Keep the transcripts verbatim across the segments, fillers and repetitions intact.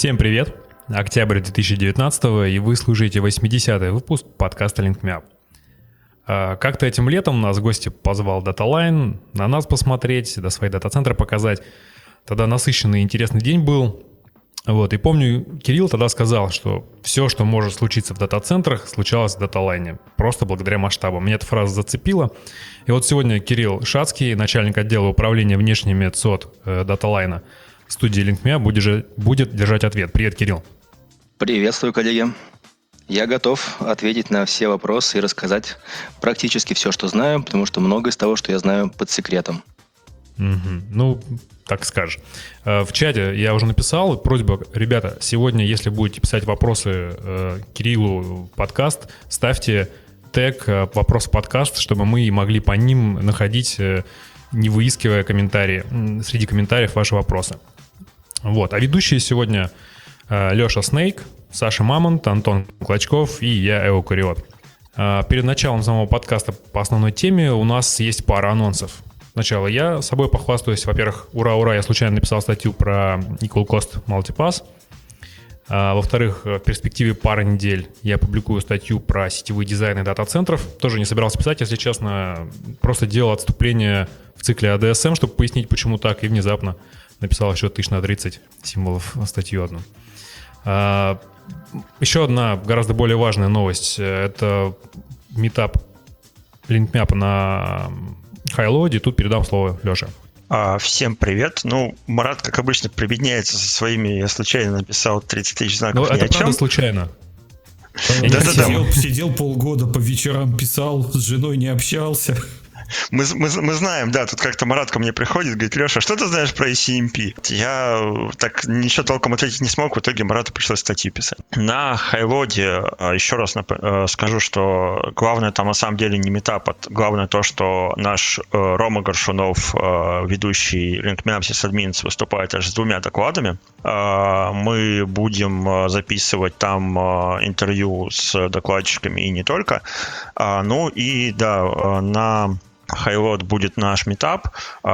Всем привет! Октябрь две тысячи девятнадцатого, и вы слушаете восьмидесятый выпуск подкаста LinkMeUp. Как-то этим летом нас в гости позвал DataLine на нас посмотреть, до свои дата-центры показать. Тогда насыщенный и интересный день был. Вот, и помню, Кирилл тогда сказал, что все, что может случиться в дата-центрах, случалось в DataLine, просто благодаря масштабам. Меня эта фраза зацепила. И вот сегодня Кирилл Шацкий, начальник отдела управления внешними ЦОД DataLine, в студии LinkMeUp будет, будет держать ответ. Привет, Кирилл. Приветствую, коллеги. Я готов ответить на все вопросы и рассказать практически все, что знаю, потому что многое из того, что я знаю, под секретом. Mm-hmm. Ну, так скажешь. В чате я уже написал, просьба, ребята, сегодня, если будете писать вопросы э, Кириллу в подкаст, ставьте тег «Вопрос в подкаст», чтобы мы могли по ним находить, э, не выискивая комментарии, среди комментариев ваши вопросы. Вот. А ведущие сегодня э, Леша Снейк, Саша Мамонт, Антон Клочков и я, Эо Куриот. Э, перед началом самого подкаста по основной теме у нас есть пара анонсов. Сначала я собой похвастаюсь. Во-первых, ура-ура, я случайно написал статью про Equal Cost Multipass. А, во-вторых, в перспективе пары недель я публикую статью про сетевые дизайны дата-центров. Тоже не собирался писать, если честно. Просто делал отступление в цикле эй ди эс эм, чтобы пояснить, почему так, и внезапно написал еще тысяч на тридцать символов статью одну. А, еще одна гораздо более важная новость. Это митап LinkMeUp на Хайлоуде. Тут передам слово Леше. А, всем привет. Ну, Марат, как обычно, прибедняется со своими. Я случайно написал тридцать тысяч знаков. Ну, это правда случайно. Сидел, сидел полгода по вечерам, писал, с женой не общался. Мы, мы, мы знаем, да, тут как-то Марат ко мне приходит, говорит: Леша, что ты знаешь про ай си эм пи? Я так ничего толком ответить не смог, в итоге Марату пришлось статью писать. На Хайлоде еще раз нап- скажу, что главное там на самом деле не митап, а главное то, что наш Рома Горшунов, ведущий LinkMeUp Sysadmins, выступает аж с двумя докладами. Мы будем записывать там интервью с докладчиками и не только. Ну и да, на Хайлот будет наш митап.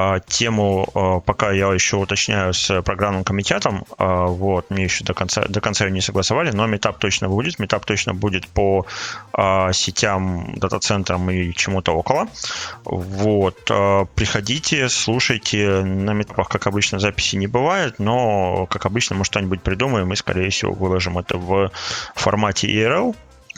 Тему пока я еще уточняю с программным комитетом. Вот, мне еще до конца, до конца не согласовали, но митап точно будет. Митап точно будет по сетям, дата-центрам и чему-то около. Вот. Приходите, слушайте. На митапах, как обычно, записи не бывает, но, как обычно, мы что-нибудь придумаем и, скорее всего, выложим это в формате и эр эл.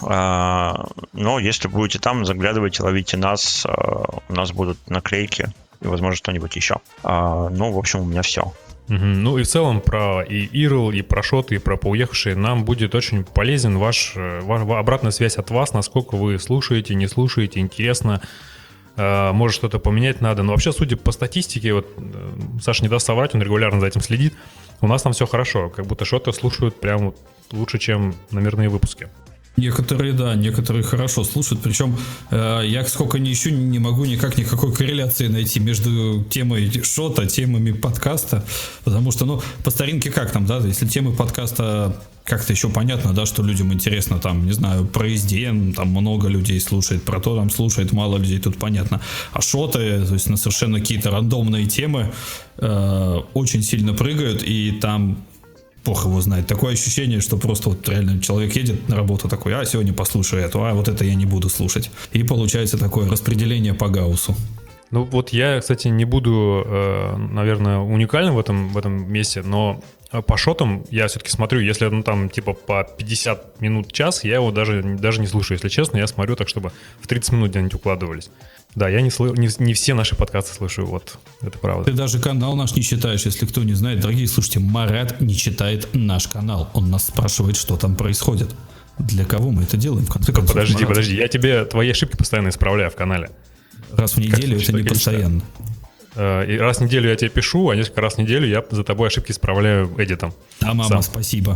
Но если будете там, заглядывайте, ловите нас. У нас будут наклейки и, возможно, что-нибудь еще. Ну, в общем, у меня все. Угу. Ну и в целом про и ай эр эл, и про шоты, и про поуехавшие нам будет очень полезен ваш, ваш обратная связь от вас, насколько вы слушаете, не слушаете, интересно. Может, что-то поменять надо. Но вообще, судя по статистике, вот Саша не даст соврать, он регулярно за этим следит. У нас там все хорошо, как будто шоты слушают прям лучше, чем номерные выпуски. Некоторые, да, некоторые хорошо слушают. Причем э, я сколько не ищу, не могу никак никакой корреляции найти между темой шота, темами подкаста. Потому что, ну, по старинке как там, да, если темы подкаста как-то еще понятно, да, что людям интересно, там, не знаю, про эс ди эн, там много людей слушает, про то там слушает мало людей, тут понятно. А шоты, то есть на совершенно какие-то рандомные темы э, очень сильно прыгают, и там... Бог его знает. Такое ощущение, что просто вот реально человек едет на работу такой: а сегодня послушаю эту, а вот это я не буду слушать. И получается такое распределение по Гауссу. Ну вот я, кстати, не буду, наверное, уникальным в этом, в этом месте, но по шотам я все-таки смотрю, если ну, там типа по пятьдесят минут, час, я его даже, даже не слушаю, если честно. Я смотрю так, чтобы в тридцать минут где-нибудь укладывались. Да, я не, слы... не, не все наши подкасты слушаю, вот, это правда. Ты даже канал наш не читаешь, если кто не знает. Дорогие слушатели, Марат не читает наш канал. Он нас спрашивает, что там происходит. Для кого мы это делаем, в конце концов? Подожди, Марат. подожди, я тебе твои ошибки постоянно исправляю в канале. Раз в неделю как, это не постоянно. И раз в неделю я тебе пишу, а несколько раз в неделю я за тобой ошибки исправляю эдитом. А мама, сам. Спасибо.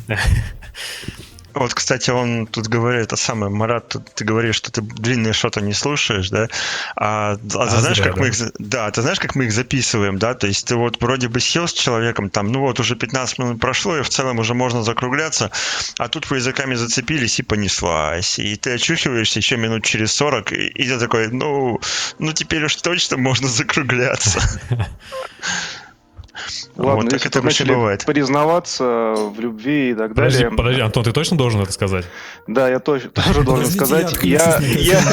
Вот, кстати, он тут говорит, это самое, Марат, тут ты говоришь, что ты длинные шоты не слушаешь, да? А, а, ты а знаешь, зря, как да. мы их, да, ты знаешь, как мы их записываем, да? То есть ты вот вроде бы сел с человеком, там, ну вот уже пятнадцать минут прошло, и в целом уже можно закругляться, а тут вы языками зацепились и понеслась. И ты очухиваешься еще минут через сорок, и, и ты такой, ну, ну теперь уж точно можно закругляться. Ладно, Вот так если это тут обычно начали бывает. признаваться в любви и так Подожди, далее. подожди, Антон, ты точно должен это сказать? Да, я тоже, тоже должен Подождите, сказать. я Я, отключусь я,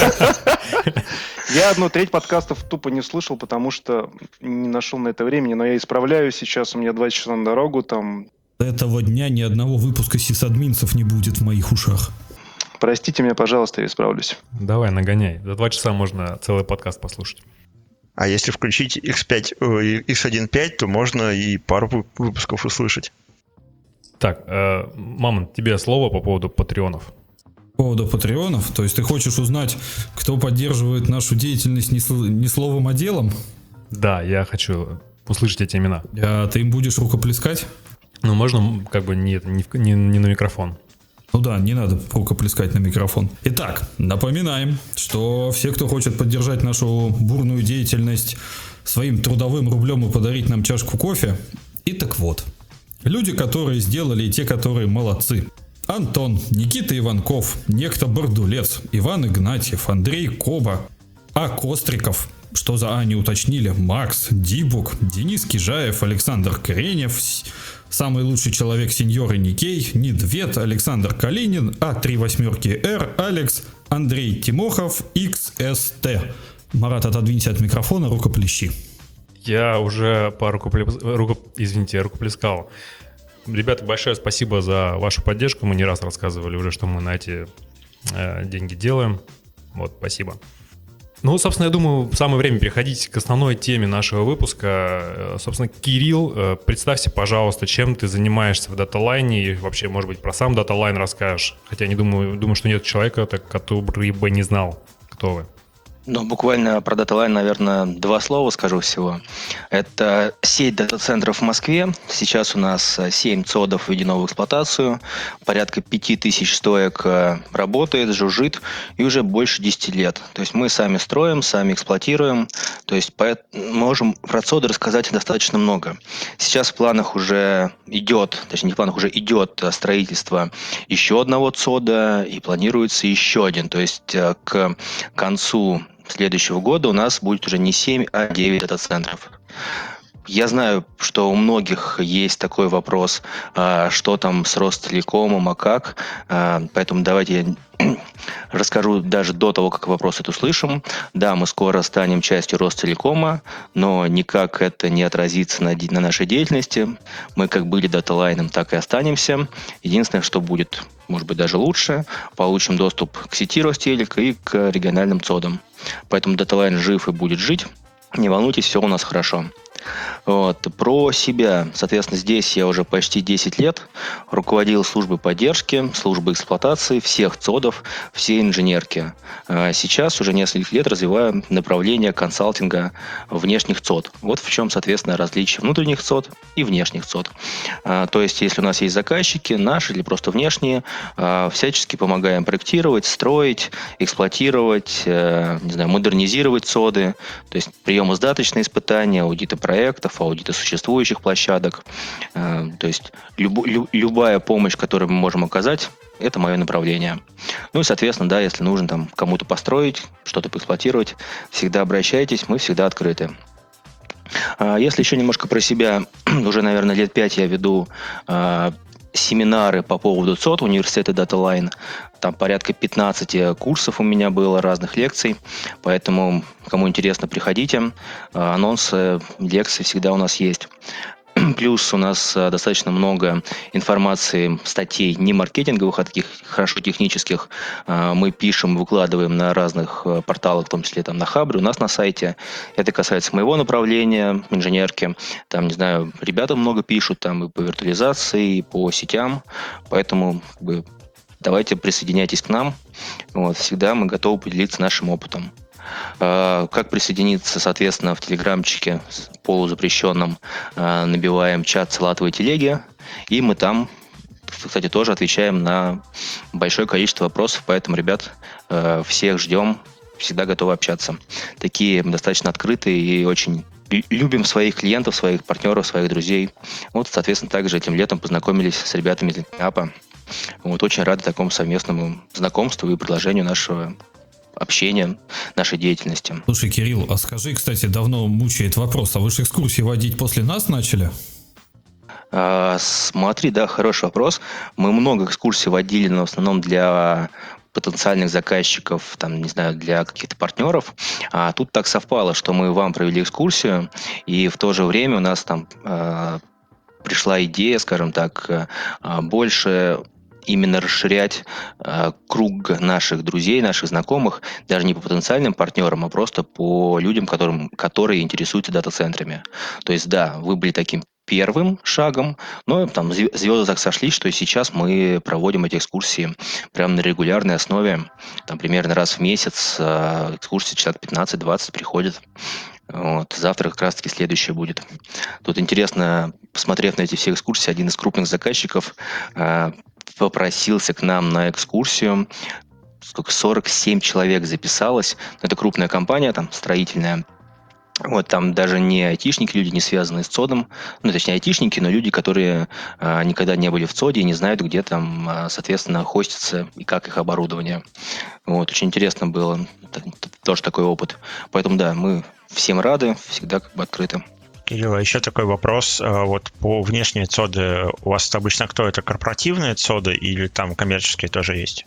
на я одну треть подкастов тупо не слышал, потому что не нашел на это времени, но я исправляюсь. Сейчас у меня два часа на дорогу, там. До этого дня ни одного выпуска сисадминцев не будет в моих ушах. Простите меня, пожалуйста, я исправлюсь. Давай, нагоняй. За два часа можно целый подкаст послушать. А если включить икс пять, ой, икс один точка пять, то можно и пару вы- выпусков услышать. Так, э, Мамонт, тебе слово по поводу патреонов. По поводу патреонов, то есть ты хочешь узнать, кто поддерживает нашу деятельность не, сл- не словом, а делом? Да, я хочу услышать эти имена. А ты им будешь рукоплескать? Ну, можно м, как бы не, не, в- не- не на микрофон. Ну да, не надо рукоплескать на микрофон. Итак, напоминаем, что все, кто хочет поддержать нашу бурную деятельность своим трудовым рублем и подарить нам чашку кофе, и так вот. Люди, которые сделали, и те, которые молодцы. Антон, Никита Иванков, некто Бардулец, Иван Игнатьев, Андрей Коба, А. Костриков, что за А не уточнили, Макс, Дибук, Денис Кижаев, Александр Кренев, С- самый лучший человек сеньоры Никей, Нидвет, Александр Калинин, А три восьмерки Р, Алекс, Андрей Тимохов, икс эс тэ. Марат, отодвинься от микрофона, рукоплещи. Я уже по рукоплес... руко... извините, рукоплескал. Ребята, большое спасибо за вашу поддержку. Мы не раз рассказывали уже, что мы на эти э, деньги делаем. Вот, спасибо. Ну, собственно, я думаю, самое время переходить к основной теме нашего выпуска. Э, Собственно, Кирилл, э, представься, пожалуйста, чем ты занимаешься в даталайне и вообще, может быть, про сам даталайн расскажешь. Хотя не думаю, думаю, что нет человека, так, который бы не знал, кто вы. Ну, буквально про DataLine, наверное, два слова скажу всего. Это сеть дата-центров в Москве. Сейчас у нас семь цодов введено в эксплуатацию. Порядка пяти тысяч стоек работает, жужжит, и уже больше десяти лет. То есть мы сами строим, сами эксплуатируем. То есть можем про цоды рассказать достаточно много. Сейчас в планах уже идет, точнее не в планах, уже идет строительство еще одного цода, и планируется еще один. То есть к концу следующего года у нас будет уже не семь, а девять дата-центров. Я знаю, что у многих есть такой вопрос, что там с Ростелекомом, а как. Поэтому давайте я расскажу даже до того, как вопрос этот услышим. Да, мы скоро станем частью Ростелекома, но никак это не отразится на, на нашей деятельности. Мы как были даталайном, так и останемся. Единственное, что будет, может быть, даже лучше, получим доступ к сети Ростелека и к региональным цодам. Поэтому даталайн жив и будет жить. Не волнуйтесь, все у нас хорошо. Вот. Про себя. Соответственно, здесь я уже почти десять лет руководил службой поддержки, службой эксплуатации всех цодов, всей инженерки. Сейчас уже несколько лет развиваю направление консалтинга внешних цод. Вот в чем, соответственно, различие внутренних цод и внешних цод. То есть, если у нас есть заказчики, наши или просто внешние, всячески помогаем проектировать, строить, эксплуатировать, не знаю, модернизировать цоды, то есть приемо-сдаточные испытания, аудиты проектов, аудиты существующих площадок. То есть люб, лю, любая помощь, которую мы можем оказать, это мое направление. Ну и, соответственно, да, если нужно там кому-то построить, что-то поэксплуатировать, всегда обращайтесь, мы всегда открыты. Если еще немножко про себя, уже, наверное, лет пять я веду семинары по поводу цод университета DataLine. Там порядка пятнадцать курсов у меня было, разных лекций. Поэтому, кому интересно, приходите. Анонсы, лекции всегда у нас есть. Плюс у нас достаточно много информации, статей не маркетинговых, а таких хорошо технических. Мы пишем, выкладываем на разных порталах, в том числе там на Хабре, у нас на сайте. Это касается моего направления, инженерки. Там, не знаю, ребята много пишут там и по виртуализации, и по сетям. Поэтому как бы, давайте присоединяйтесь к нам. Вот, всегда мы готовы поделиться нашим опытом. Как присоединиться, соответственно, в телеграмчике полузапрещенном, набиваем чат салатовой телеги, и мы там, кстати, тоже отвечаем на большое количество вопросов, поэтому, ребят, всех ждем, всегда готовы общаться. Такие достаточно открытые и очень любим своих клиентов, своих партнеров, своих друзей. Вот, соответственно, также этим летом познакомились с ребятами из Апа. Вот, очень рады такому совместному знакомству и предложению нашего общения, нашей деятельности. Слушай, Кирилл, а скажи, кстати, давно мучает вопрос, а вы же экскурсии водить после нас начали? А, смотри, да, хороший вопрос. Мы много экскурсий водили, но в основном для потенциальных заказчиков, там, не знаю, для каких-то партнеров. А тут так совпало, что мы вам провели экскурсию, и в то же время у нас там а, пришла идея, скажем так, а, больше именно расширять а, круг наших друзей, наших знакомых, даже не по потенциальным партнерам, а просто по людям, которым, которые интересуются дата-центрами. То есть, да, вы были таким первым шагом, но там звезды так сошлись, что сейчас мы проводим эти экскурсии прямо на регулярной основе. Там примерно раз в месяц а, экскурсии человек пятнадцать-двадцать приходят. Вот. Завтра как раз-таки следующее будет. Тут интересно, посмотрев на эти все экскурсии, один из крупных заказчиков а, попросился к нам на экскурсию. Сколько? сорок семь человек записалось. Это крупная компания, там, строительная. Вот там даже не айтишники, люди, не связанные с ЦОДом, ну, точнее, айтишники, но люди, которые а, никогда не были в ЦОДе и не знают, где там, а, соответственно, хостится и как их оборудование. Вот, очень интересно было, тоже такой опыт. Поэтому, да, мы всем рады, всегда как бы открыты. Кирилл, а еще такой вопрос. Вот по внешней ЦОДы у вас обычно кто? Это корпоративные ЦОДы или там коммерческие тоже есть?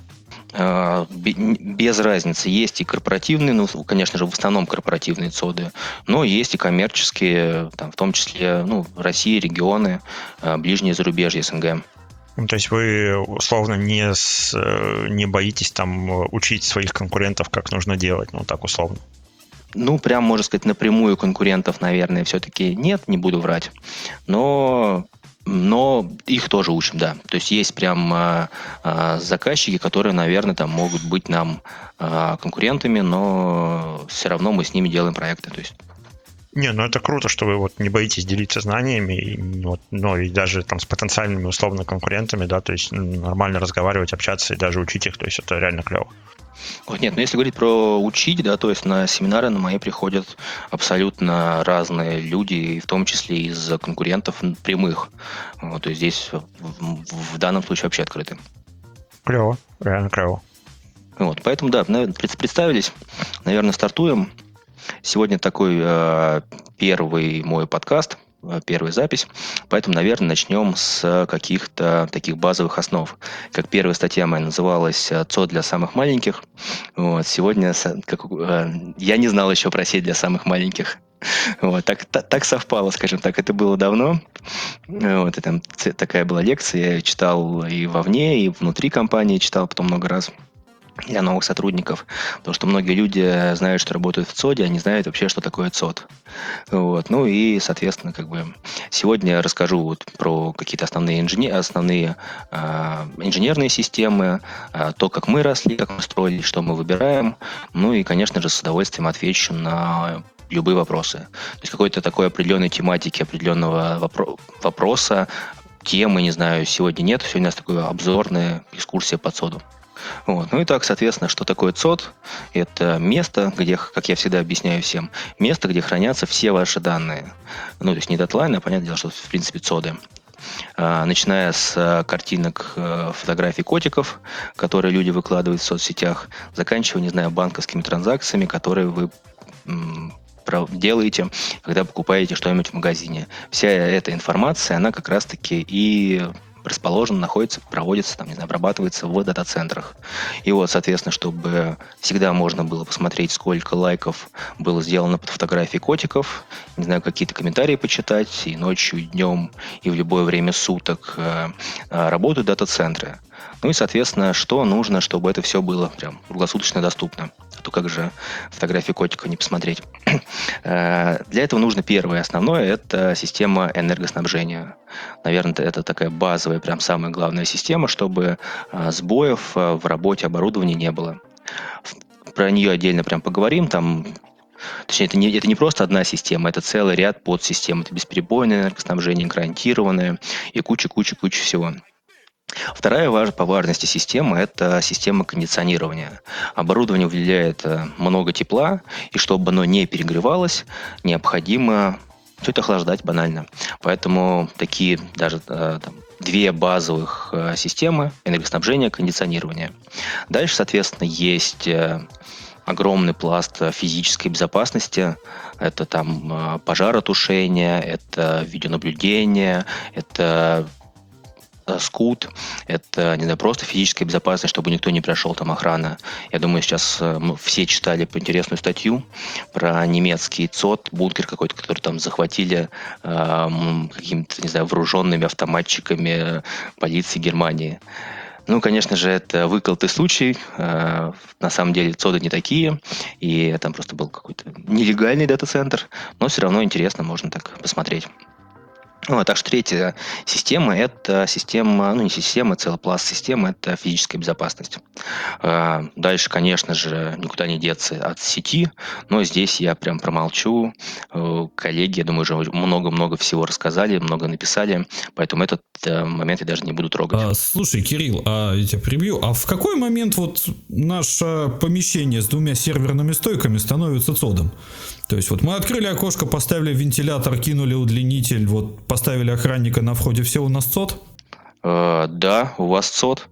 Без разницы. Есть и корпоративные, ну, конечно же, в основном корпоративные ЦОДы, но есть и коммерческие, там, в том числе, ну, Россия, регионы, ближнее зарубежье, СНГ. Ну, то есть вы условно не, с, не боитесь там учить своих конкурентов, как нужно делать, ну, так условно? Ну, прям, можно сказать, напрямую конкурентов, наверное, все-таки нет, не буду врать, но... Но их тоже учим, да. То есть есть прям а, а, заказчики, которые, наверное, там могут быть нам а, конкурентами, но все равно мы с ними делаем проекты. То есть... Не, ну это круто, что вы вот не боитесь делиться знаниями, и, вот, ну и даже там с потенциальными условно конкурентами, да, то есть нормально разговаривать, общаться и даже учить их, то есть это реально клево. Вот нет, но если говорить про учить, да, то есть на семинары на мои приходят абсолютно разные люди, в том числе из конкурентов прямых. Вот, то есть здесь в, в данном случае вообще открыты. Клево, реально клево. Вот, поэтому, да, представились, наверное, стартуем. Сегодня такой э, первый мой подкаст, первая запись, поэтому, наверное, начнем с каких-то таких базовых основ. Как первая статья моя называлась «ЦОД для самых маленьких». Вот, сегодня как, я не знал еще про сеть для самых маленьких. Вот, так, так, так совпало, скажем так, это было давно. Вот, и там такая была лекция, я ее читал и вовне, и внутри компании читал потом много раз для новых сотрудников, потому что многие люди знают, что работают в ЦОДе, а не знают вообще, что такое ЦОД. Вот. Ну и, соответственно, как бы сегодня я расскажу вот про какие-то основные, инженер... основные э, инженерные системы, э, то, как мы росли, как мы строили, что мы выбираем, ну и, конечно же, с удовольствием отвечу на любые вопросы. То есть какой-то такой определенной тематики, определенного вопро... вопроса, темы, не знаю, сегодня нет, сегодня у нас такая обзорная экскурсия по ЦОДу. Вот. Ну и так, соответственно, что такое ЦОД? Это место, где, как я всегда объясняю всем, место, где хранятся все ваши данные. Ну, то есть не дедлайн, а понятное дело, что в принципе ЦОДы. А, начиная с картинок, фотографий котиков, которые люди выкладывают в соцсетях, заканчивая, не знаю, банковскими транзакциями, которые вы м- делаете, когда покупаете что-нибудь в магазине. Вся эта информация, она как раз-таки и расположен, находится, проводится, там, не знаю, обрабатывается в дата-центрах. И вот, соответственно, чтобы всегда можно было посмотреть, сколько лайков было сделано под фотографией котиков, не знаю, какие-то комментарии почитать, и ночью, и днем, и в любое время суток э, э, работают дата-центры. Ну и, соответственно, что нужно, чтобы это все было прям круглосуточно доступно. А то как же фотографии котика не посмотреть. Для этого нужно первое, основное, это система энергоснабжения. Наверное, это такая базовая, прям самая главная система, чтобы сбоев в работе оборудования не было. Про нее отдельно прям поговорим, там... Точнее, это не, это не просто одна система, это целый ряд подсистем. Это бесперебойное энергоснабжение, гарантированное и куча-куча-куча всего. Вторая по важности система – это система кондиционирования. Оборудование выделяет много тепла, и чтобы оно не перегревалось, необходимо все это охлаждать банально. Поэтому такие даже там, две базовых системы – энергоснабжения, кондиционирования. Дальше, соответственно, есть огромный пласт физической безопасности. Это там пожаротушение, это видеонаблюдение, это скут, это, не знаю, просто физическая безопасность, чтобы никто не прошел, там охрана. Я думаю, сейчас мы все читали интересную статью про немецкий ЦОД, бункер какой-то, который там захватили э, какими-то, не знаю, вооруженными автоматчиками полиции Германии. Ну, конечно же, это выколотый случай. Э, на самом деле ЦОДы не такие, и там просто был какой-то нелегальный дата-центр, но все равно интересно, можно так посмотреть. Ну, так что третья система – это система, ну не система, целый пласт системы – это физическая безопасность. Дальше, конечно же, никуда не деться от сети, но здесь я прям промолчу. Коллеги, я думаю, уже много-много всего рассказали, много написали, поэтому этот момент я даже не буду трогать. А, слушай, Кирилл, а я тебя прибью. А в какой момент вот наше помещение с двумя серверными стойками становится ЦОДом? То есть вот мы открыли окошко, поставили вентилятор, кинули удлинитель, вот поставили охранника на входе, все, у нас ЦОД? Э, да, у вас ЦОД.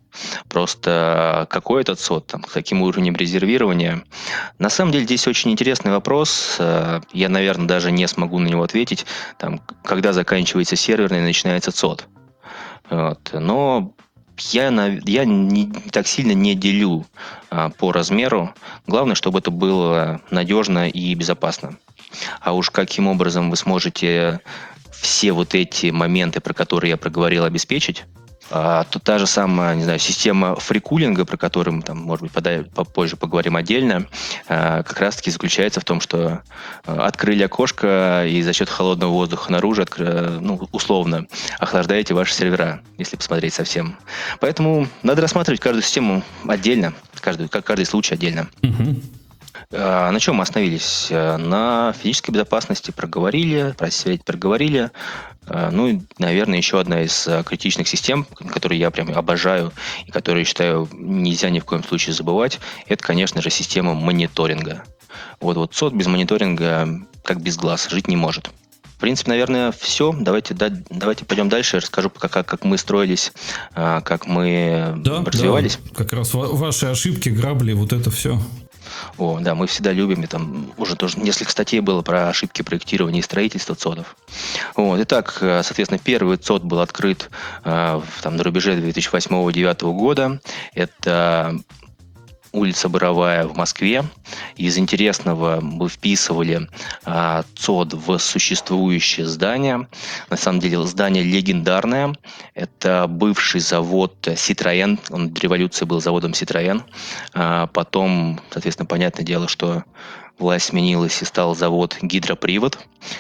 Просто какой этот ЦОД, там, с каким уровнем резервирования? На самом деле здесь очень интересный вопрос. Я, наверное, даже не смогу на него ответить. Там, когда заканчивается серверный, начинается ЦОД. Вот. Но я, я не так сильно не делю а, по размеру. Главное, чтобы это было надежно и безопасно. А уж каким образом вы сможете все вот эти моменты, про которые я проговорил, обеспечить, а, то та же самая, не знаю, система фрикулинга, про которую мы, там, может быть, подай, попозже поговорим отдельно, а, как раз-таки заключается в том, что а, открыли окошко и за счет холодного воздуха наружу, откры, ну, условно, охлаждаете ваши сервера, если посмотреть совсем. Поэтому надо рассматривать каждую систему отдельно, каждую, как каждый случай отдельно. Угу. А, на чем мы остановились? На физической безопасности проговорили, про сеть проговорили. Ну и, наверное, еще одна из критичных систем, которую я прям обожаю и которую, считаю, нельзя ни в коем случае забывать, это, конечно же, система мониторинга. Вот, вот ЦОД без мониторинга, как без глаз, жить не может. В принципе, наверное, все. Давайте, да, давайте пойдем дальше. Я расскажу, как, как мы строились, как мы да, развивались. Да, как раз ваши ошибки, грабли, вот это все. О, да, мы всегда любим, и там уже тоже несколько статей было про ошибки проектирования и строительства ЦОДов. Вот. Итак, соответственно, первый ЦОД был открыт там, на рубеже две тысячи восьмого - две тысячи девятого года. Это улица Боровая в Москве. Из интересного мы вписывали а, ЦОД в существующее здание. На самом деле здание легендарное. Это бывший завод Citroën. Он до революции был заводом Citroën. А, потом, соответственно, понятное дело, что власть сменилась и стал завод Гидропривод,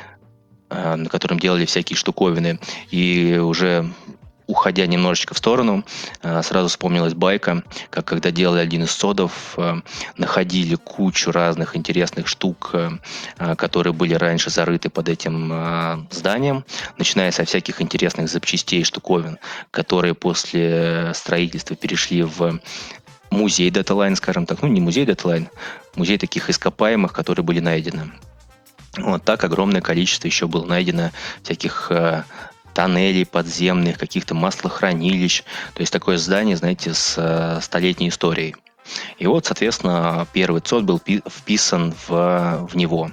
а, на котором делали всякие штуковины. И уже уходя немножечко в сторону, сразу вспомнилась байка, как когда делали один из ЦОДов, находили кучу разных интересных штук, которые были раньше зарыты под этим зданием, начиная со всяких интересных запчастей, штуковин, которые после строительства перешли в музей DataLine, скажем так, ну не музей DataLine, музей таких ископаемых, которые были найдены. Вот так огромное количество еще было найдено всяких тоннелей подземных, каких-то маслохранилищ. То есть такое здание, знаете, с столетней историей. И вот, соответственно, первый ЦОД был вписан в, в него.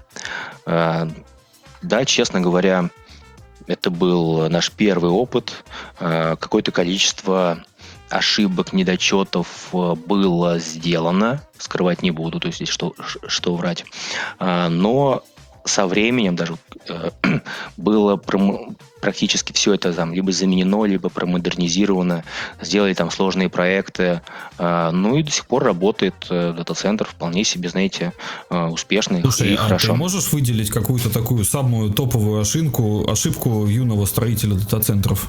Да, честно говоря, это был наш первый опыт. Какое-то количество ошибок, недочетов было сделано. Скрывать не буду, то есть здесь что, что врать. Но со временем даже было практически все это там либо заменено, либо промодернизировано, сделали там сложные проекты, ну и до сих пор работает дата-центр вполне себе, знаете, успешный. Слушай, и а хорошо. Ты можешь выделить какую-то такую самую топовую ошибку, ошибку юного строителя дата-центров?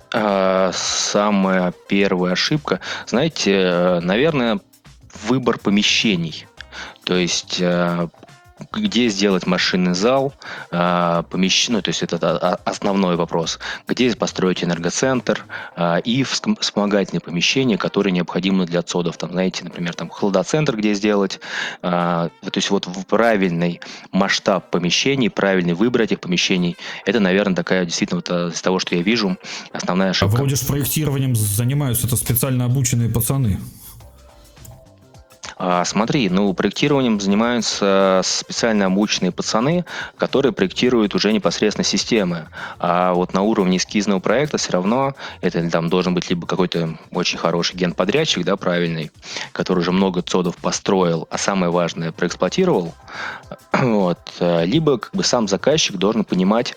Самая первая ошибка, знаете, наверное, выбор помещений. То есть где сделать машинный зал, помещ... ну, то есть это основной вопрос, где построить энергоцентр и вспомогательные помещения, которые необходимы для ЦОДов. Там, знаете, например, там холодоцентр где сделать. То есть вот в правильный масштаб помещений, правильный выбор этих помещений, это, наверное, такая действительно вот из того, что я вижу, основная ошибка. А вроде ж проектированием занимаются это специально обученные пацаны. А, смотри, ну, проектированием занимаются специально обученные пацаны, которые проектируют уже непосредственно системы. А вот на уровне эскизного проекта все равно это там должен быть либо какой-то очень хороший генподрядчик, да, правильный, который уже много цодов построил, а самое важное, проэксплуатировал. Вот. Либо как бы сам заказчик должен понимать,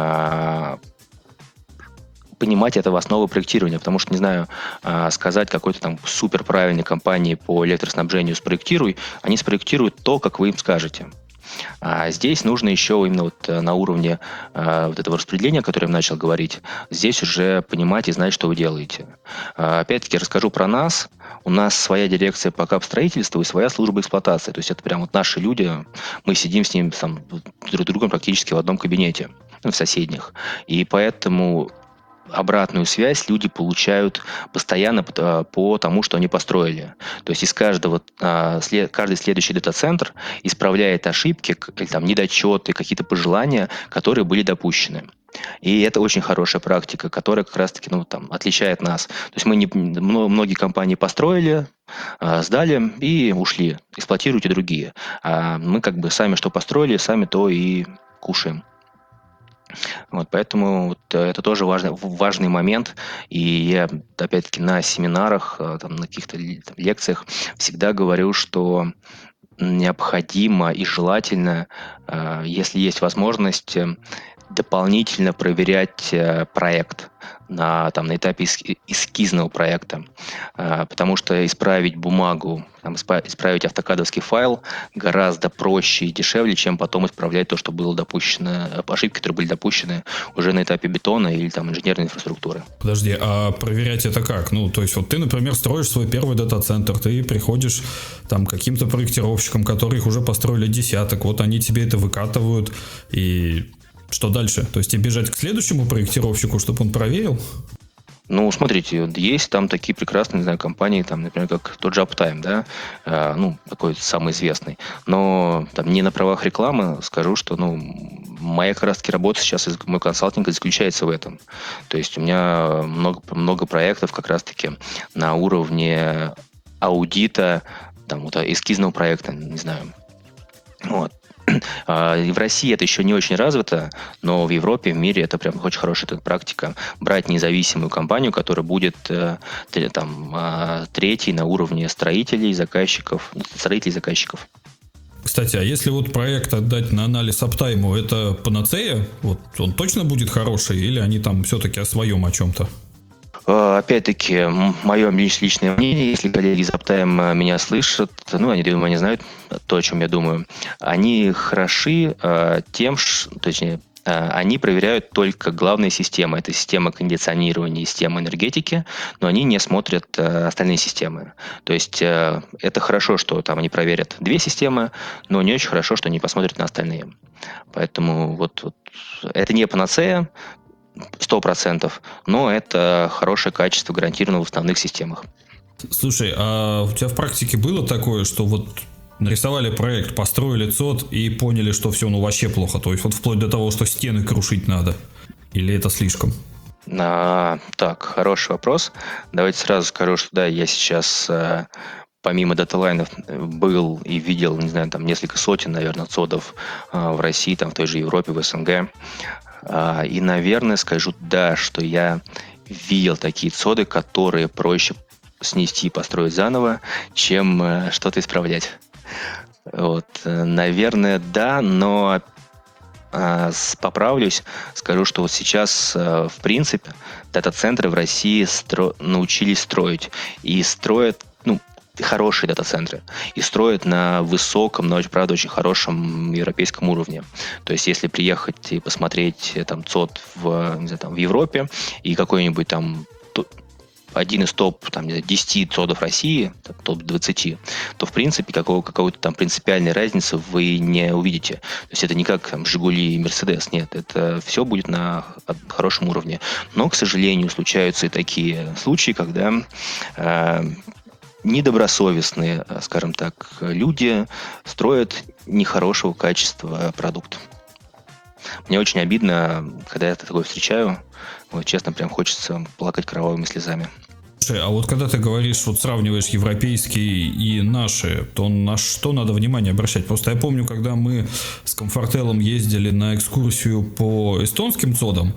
понимать это в основу проектирования, потому что, не знаю, сказать какой-то там супер правильной компании по электроснабжению спроектируй, они спроектируют то, как вы им скажете. А здесь нужно еще именно вот на уровне а, вот этого распределения, о котором я начал говорить, здесь уже понимать и знать, что вы делаете. А, опять-таки расскажу про нас. У нас своя дирекция по капстроительству и своя служба эксплуатации. То есть это прям вот наши люди, мы сидим с ними там, друг с другом практически в одном кабинете, ну, в соседних. И поэтому обратную связь люди получают постоянно по, по тому, что они построили. То есть из каждого, каждый следующий дата-центр исправляет ошибки, или там недочеты, какие-то пожелания, которые были допущены. И это очень хорошая практика, которая как раз-таки ну, там, отличает нас. То есть мы не, многие компании построили, сдали и ушли. Эксплуатируйте другие. А мы как бы сами что построили, сами то и кушаем. Вот, поэтому вот, это тоже важный, важный момент. И я, опять-таки, на семинарах, там, на каких-то там, лекциях всегда говорю, что необходимо и желательно, если есть возможность, дополнительно проверять проект на, там, на этапе эскизного проекта, потому что исправить бумагу, там, исправить автокадовский файл гораздо проще и дешевле, чем потом исправлять то, что было допущено, ошибки, которые были допущены уже на этапе бетона или там, инженерной инфраструктуры. Подожди, а проверять это как? Ну, то есть вот ты, например, строишь свой первый дата-центр, ты приходишь там к каким-то проектировщикам, которых уже построили десяток, вот они тебе это выкатывают, и что дальше? То есть тебе бежать к следующему проектировщику, чтобы он проверил? Ну, смотрите, есть там такие прекрасные, не знаю, компании, там, например, как тот же Uptime, да, э, ну, такой самый известный. Но там не на правах рекламы скажу, что, ну, моя как раз-таки работа сейчас, мой консалтинг заключается в этом. То есть у меня много, много проектов как раз-таки на уровне аудита, там, вот, эскизного проекта, не знаю, вот. В России это еще не очень развито, но в Европе, в мире это прям очень хорошая практика. Брать независимую компанию, которая будет там, третьей на уровне строителей, заказчиков, строителей, заказчиков. Кстати, а если вот проект отдать на анализ Uptime, это панацея? Вот он точно будет хороший, или они там все-таки о своем о чем-то? Опять-таки, мое личное мнение, если коллеги из Uptime меня слышат, ну, они, думаю, они знают то, о чем я думаю, они хороши э, тем, что, точнее, э, они проверяют только главные системы. Это система кондиционирования и система энергетики, но они не смотрят э, остальные системы. То есть э, это хорошо, что там они проверят две системы, но не очень хорошо, что они посмотрят на остальные. Поэтому вот, вот это не панацея, сто процентов, но это хорошее качество гарантировано в основных системах. Слушай, а у тебя в практике было такое, что вот нарисовали проект, построили цод и поняли, что все, ну вообще плохо, то есть вот вплоть до того, что стены крушить надо? Или это слишком? А, так, хороший вопрос. Давайте сразу скажу, что да, я сейчас помимо даталайнов был и видел, не знаю, там несколько сотен, наверное, цодов в России, там в той же Европе, в СНГ. И, наверное, скажу, да, что я видел такие цоды, которые проще снести и построить заново, чем что-то исправлять. Вот. Наверное, да, но поправлюсь, скажу, что вот сейчас, в принципе, дата-центры в России стро... научились строить. И строят, ну, хорошие дата-центры и строят на высоком, но, правда, очень хорошем европейском уровне. То есть, если приехать и посмотреть там цод в, не знаю, там, в Европе и какой-нибудь там один из топ там, десяти цодов России, топ двадцать, то, в принципе, какого, какой-то там принципиальной разницы вы не увидите. То есть, это не как там, Жигули и Мерседес, нет, это все будет на хорошем уровне. Но, к сожалению, случаются и такие случаи, когда э, недобросовестные, скажем так, люди строят нехорошего качества продукт. Мне очень обидно, когда я такое встречаю. Вот, честно, прям хочется плакать кровавыми слезами. Слушай, а вот когда ты говоришь, вот сравниваешь европейские и наши, то на что надо внимание обращать? Просто я помню, когда мы с Комфортелом ездили на экскурсию по эстонским цодам,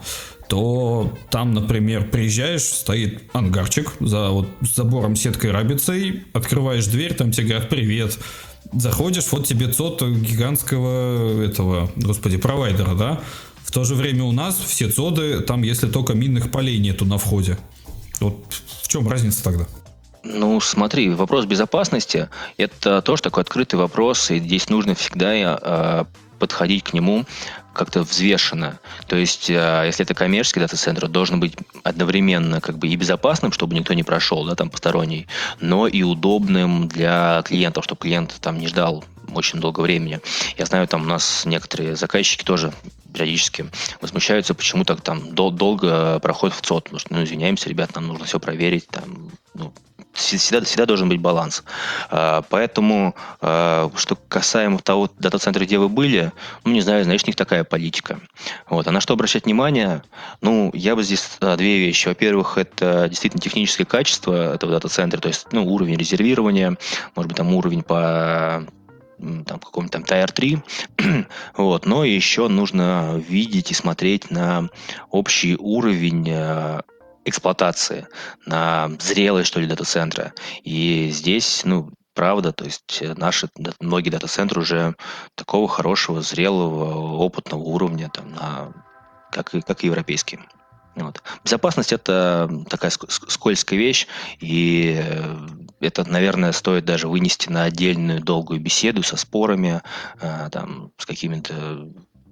то там, например, приезжаешь, стоит ангарчик за вот забором сеткой рабицей, открываешь дверь, там тебе говорят «Привет». Заходишь, вот тебе цод гигантского этого, господи, провайдера, да? В то же время у нас все цоды, там если только минных полей нету на входе. Вот в чем разница тогда? Ну, смотри, вопрос безопасности – это тоже такой открытый вопрос, и здесь нужно всегда э, подходить к нему как-то взвешенно. То есть, э, если это коммерческий дата-центр, должен быть одновременно как бы и безопасным, чтобы никто не прошел, да, там посторонний, но и удобным для клиентов, чтобы клиент там не ждал очень долго времени. Я знаю, там у нас некоторые заказчики тоже периодически возмущаются, почему так там дол- долго проходит в ЦОД. Потому что, ну, извиняемся, ребят, нам нужно все проверить. Там, ну, всегда, всегда должен быть баланс. А, поэтому, а, что касаемо того дата-центра, где вы были, ну, не знаю, знаешь, у них такая политика. Вот. А на что обращать внимание? Ну, я бы здесь а, две вещи. Во-первых, это действительно техническое качество этого дата-центра, то есть, ну, уровень резервирования, может быть, там уровень по там каком-то там Tier три, вот, но еще нужно видеть и смотреть на общий уровень э, эксплуатации, на зрелость, что ли, дата-центра. И здесь, ну, правда, то есть наши многие дата-центры уже такого хорошего, зрелого, опытного уровня, там, на, как, и, как и европейские. Вот. Безопасность – это такая скользкая вещь, и это, наверное, стоит даже вынести на отдельную долгую беседу со спорами, там, с какими-то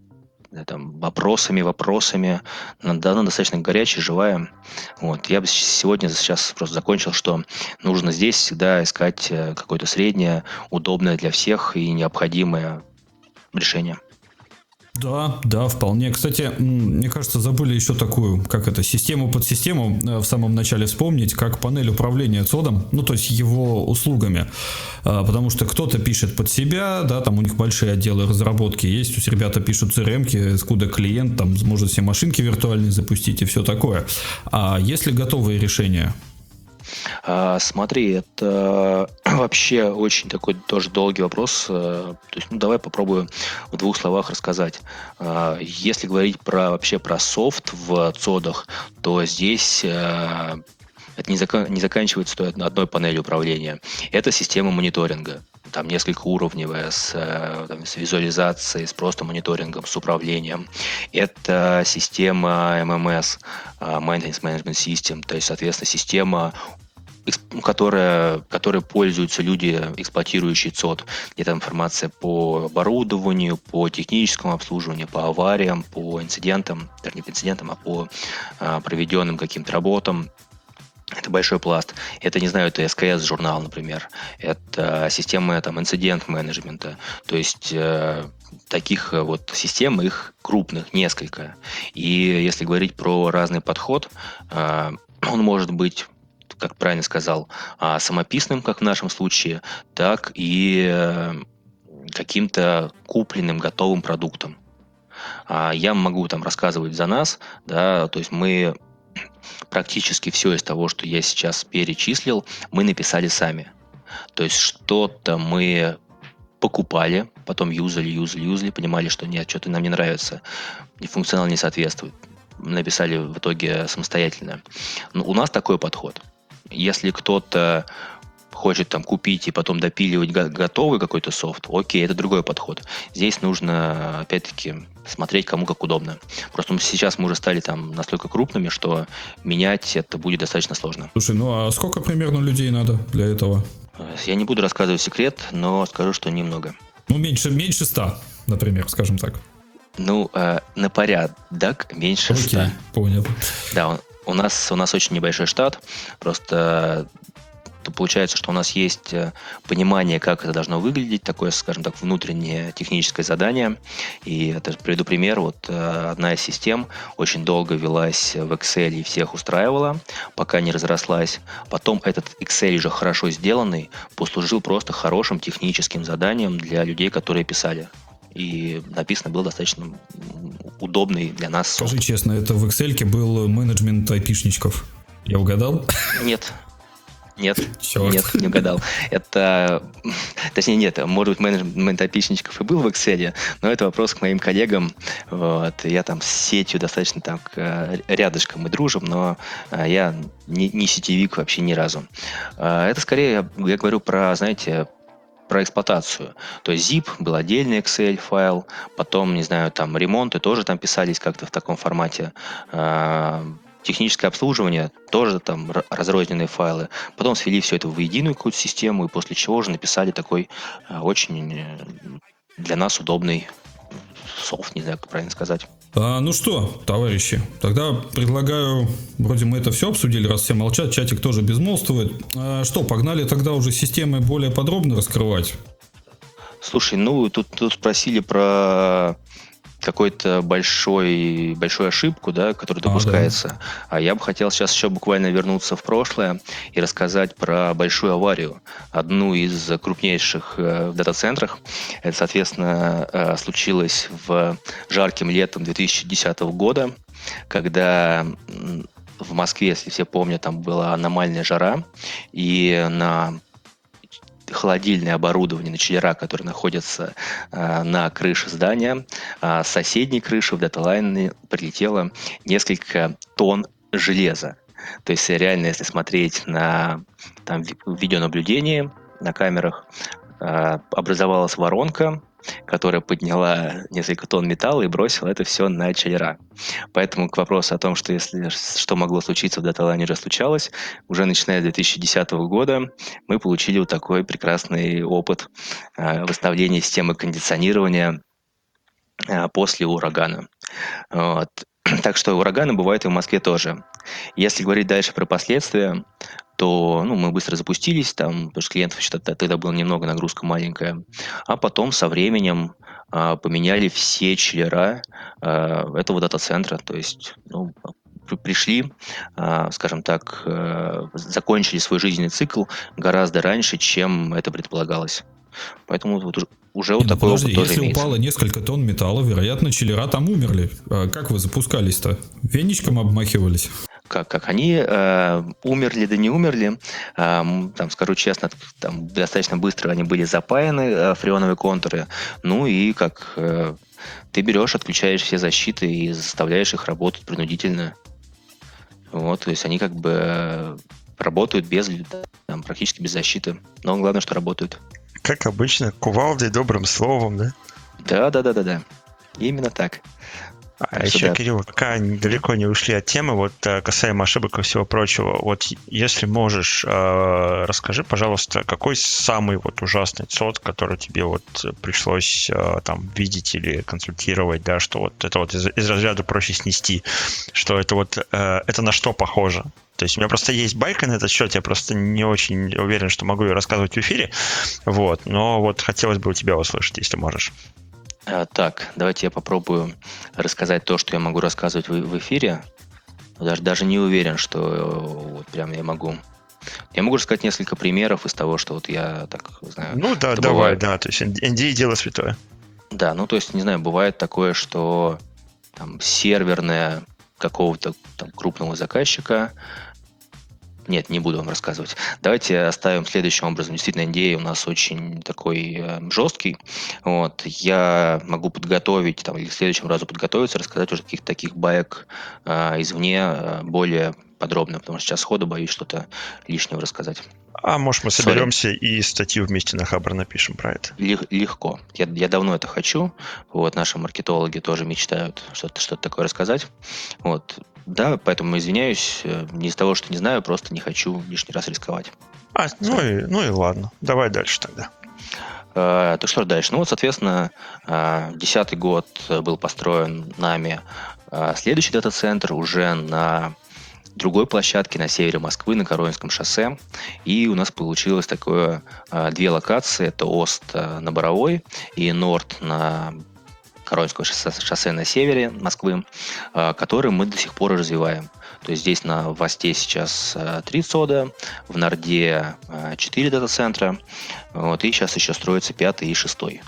там, вопросами, вопросами. Да, она достаточно горячая, живая. Вот. Я бы сегодня сейчас просто закончил, что нужно здесь всегда искать какое-то среднее, удобное для всех и необходимое решение. Да, да, вполне. Кстати, мне кажется, забыли еще такую, как это, систему под систему в самом начале вспомнить, как панель управления цодом, ну, то есть его услугами. Потому что кто-то пишет под себя, да, там у них большие отделы разработки есть, то есть ребята пишут си эр эм-ки, куда клиент там может все машинки виртуальные запустить и все такое. А есть ли готовые решения? Смотри, это вообще очень такой тоже долгий вопрос. То есть, ну, давай попробую в двух словах рассказать. Если говорить про вообще про софт в цодах, то здесь это не, зак- не заканчивается той одной панелью управления. Это система мониторинга. Там несколько уровневая с, там, с визуализацией, с просто мониторингом, с управлением. Это система эм эм эс, Maintenance Management System, то есть, соответственно, система, которая, которой пользуются люди, эксплуатирующие цод. Где там информация по оборудованию, по техническому обслуживанию, по авариям, по инцидентам, даже не по инцидентам, а по а, проведенным каким-то работам. Это большой пласт. Это, не знаю, это эс ка эс-журнал, например. Это система там, инцидент-менеджмента. То есть э, таких вот систем, их крупных несколько. И если говорить про разный подход, э, он может быть, как правильно сказал, э, самописным, как в нашем случае, так и э, каким-то купленным, готовым продуктом. Э, я могу там рассказывать за нас, да, то есть мы практически все из того, что я сейчас перечислил, мы написали сами. То есть что-то мы покупали, потом юзали, юзали, юзали, понимали, что нет, что-то нам не нравится, функционал не соответствует. Написали в итоге самостоятельно. Но у нас такой подход. Если кто-то хочет там купить и потом допиливать готовый какой-то софт, окей, это другой подход. Здесь нужно, опять-таки, смотреть, кому как удобно. Просто сейчас мы уже стали там настолько крупными, что менять это будет достаточно сложно. Слушай, ну а сколько примерно людей надо для этого? Я не буду рассказывать секрет, но скажу, что немного. Ну, меньше, меньше ста, например, скажем так. Ну, э, на порядок меньше Окей, ста. Понял. Да, у нас, у нас очень небольшой штат, просто то получается, что у нас есть понимание, как это должно выглядеть, такое, скажем так, внутреннее техническое задание. И это, приведу пример, вот одна из систем очень долго велась в Excel и всех устраивала, пока не разрослась. Потом этот Excel уже хорошо сделанный послужил просто хорошим техническим заданием для людей, которые писали. И написано было достаточно удобный для нас софт. Скажи честно, это в Excel был менеджмент айпишничков? Я угадал? Нет. Нет, Черт. нет, не угадал. Это, точнее, нет, может быть, менеджмент опичничков и был в Excel, но это вопрос к моим коллегам. Вот. Я там с сетью достаточно так рядышком мы дружим, но я не, не сетевик вообще ни разу. Это скорее, я говорю про, знаете, про эксплуатацию. То есть zip был отдельный Excel файл, потом, не знаю, там ремонты тоже там писались как-то в таком формате. Техническое обслуживание, тоже там разрозненные файлы. Потом свели все это в единую какую-то систему, и после чего уже написали такой очень для нас удобный софт, не знаю, как правильно сказать. А, ну что, товарищи, тогда предлагаю, вроде мы это все обсудили, раз все молчат, чатик тоже безмолвствует. А что, погнали тогда уже системы более подробно раскрывать? Слушай, ну тут, тут спросили про какой-то большой, большую ошибку, да, которая допускается. А, да. а я бы хотел сейчас еще буквально вернуться в прошлое и рассказать про большую аварию. Одну из крупнейших э, в дата-центрах. Это, соответственно, э, случилось в жарким летом две тысячи десятого года, когда в Москве, если все помнят, там была аномальная жара, и на холодильное оборудование на чиллера, которые находятся э, на крыше здания. А с соседней крыши в даталайн прилетело несколько тонн железа. То есть реально, если смотреть на там, видеонаблюдение на камерах, э, образовалась воронка, которая подняла несколько тонн металла и бросила это все на чиллера. Поэтому к вопросу о том, что если что могло случиться в даталайне, уже случалось, уже начиная с две тысячи десятого года мы получили вот такой прекрасный опыт э, восстановления системы кондиционирования э, после урагана. Вот. Так что ураганы бывают и в Москве тоже. Если говорить дальше про последствия, то ну, мы быстро запустились, там, потому что клиентов что-то тогда было немного, нагрузка маленькая. А потом со временем а, поменяли все чиллера а, этого дата-центра. То есть ну, пришли, а, скажем так, а, закончили свой жизненный цикл гораздо раньше, чем это предполагалось. Поэтому вот уже вот ну, такой подожди, опыт тоже если имеется. упало несколько тонн металла, вероятно, чиллера там умерли. А как вы запускались-то? Веничком обмахивались? Как, как они э, умерли, да не умерли, э, там, скажу честно, там, достаточно быстро они были запаяны, э, фреоновые контуры, ну и как э, ты берешь, отключаешь все защиты и заставляешь их работать принудительно. Вот, то есть они как бы э, работают без, там, практически без защиты, но главное, что работают. Как обычно, кувалдой, добрым словом, да? Да, да, да, да, да. Именно так. А еще, да. Кирилл, пока далеко не ушли от темы, вот касаемо ошибок и всего прочего, вот если можешь, расскажи, пожалуйста, какой самый вот ужасный цод, который тебе вот пришлось там видеть или консультировать, да, что вот это вот из, из разряда проще снести, что это вот, это на что похоже? То есть у меня просто есть байка на этот счет, я просто не очень уверен, что могу ее рассказывать в эфире, вот, но вот хотелось бы у тебя услышать, если можешь. Так, давайте я попробую рассказать то, что я могу рассказывать в, в эфире. Даже, даже не уверен, что вот прям я могу. Я могу рассказать несколько примеров из того, что вот я так знаю. Ну да, давай, бывает. Да, то есть эн ди эй дело святое. Да, ну то есть, не знаю, бывает такое, что там серверная какого-то там крупного заказчика. Нет, не буду вам рассказывать. Давайте оставим следующим образом. Действительно, эн ди эй у нас очень такой э, жесткий. Вот. Я могу подготовить, там, или в следующем разу подготовиться, рассказать уже каких-то таких баек э, извне э, более подробно, потому что сейчас сходу боюсь что-то лишнего рассказать. А может, мы соберемся Sorry. и статью вместе на Хабр напишем про это? Лег- легко. Я, я давно это хочу. Вот, наши маркетологи тоже мечтают что-то, что-то такое рассказать. Вот. Да, поэтому извиняюсь. Не из-за того, что не знаю, просто не хочу лишний раз рисковать. А, ну и, ну и ладно. Давай дальше тогда. А, то что дальше? Ну вот, соответственно, десятый год был построен нами следующий дата-центр уже на другой площадке на севере Москвы, на Коровинском шоссе. И у нас получилось такое две локации. Это Ост на Боровой и Норд на Коровинского шоссе, шоссе на севере Москвы, которые мы до сих пор развиваем. То есть здесь на Восте сейчас три цода, в Норде четыре дата-центра, вот, и сейчас еще строится пятый и шестой.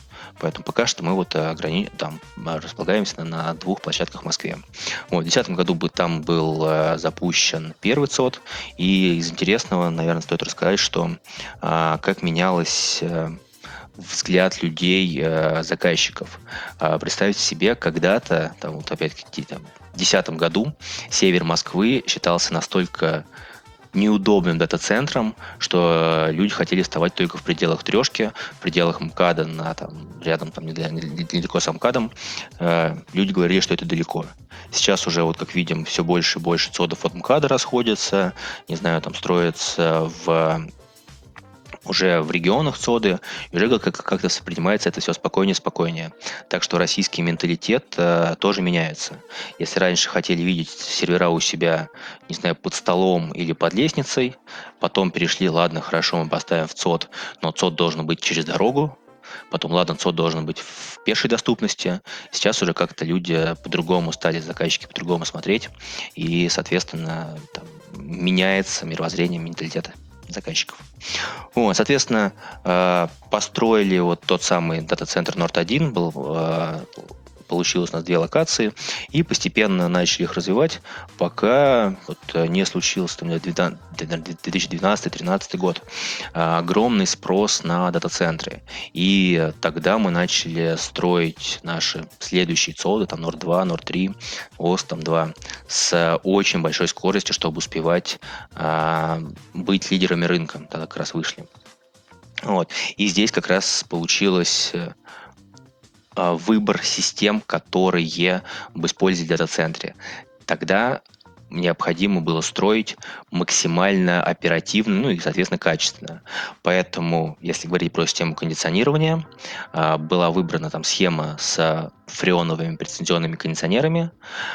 Поэтому пока что мы вот ограни... там располагаемся на двух площадках в Москве. Вот, в две тысячи десятом году там был запущен первый ЦОД, и из интересного, наверное, стоит рассказать, что как менялось взгляд людей, э, заказчиков. Э, представьте себе, когда-то, там, вот опять-таки, там, в две тысячи десятом году север Москвы считался настолько неудобным дата-центром, что люди хотели вставать только в пределах трешки, в пределах МКАДа, на, там, рядом, там, недалеко с МКАДом. Э, люди говорили, что это далеко. Сейчас уже, вот как видим, все больше и больше цодов от МКАДа расходятся, не знаю, там строятся в уже в регионах ЦОДы, и уже как- как-то воспринимается это все спокойнее, спокойнее. Так что российский менталитет э, тоже меняется. Если раньше хотели видеть сервера у себя, не знаю, под столом или под лестницей, потом перешли, ладно, хорошо, мы поставим в ЦОД, но ЦОД должен быть через дорогу, потом, ладно, ЦОД должен быть в пешей доступности. Сейчас уже как-то люди по-другому стали, заказчики по-другому смотреть, и, соответственно, там, меняется мировоззрение, менталитет заказчиков. Вот, соответственно, э, построили вот тот самый дата-центр Норд один, был, э, получилось у нас две локации, и постепенно начали их развивать, пока вот не случился там, две тысячи двенадцатый-две тысячи тринадцатый год огромный спрос на дата-центры. И тогда мы начали строить наши следующие ЦОДы, там Норд два, Норд три, ОС там два, с очень большой скоростью, чтобы успевать а, быть лидерами рынка. Тогда как раз вышли. Вот. И здесь как раз получилось выбор систем, которые бы использовали в дата-центре. Тогда необходимо было строить максимально оперативно, ну и, соответственно, качественно. Поэтому, если говорить про систему кондиционирования, была выбрана там схема с фреоновыми прецеденными кондиционерами,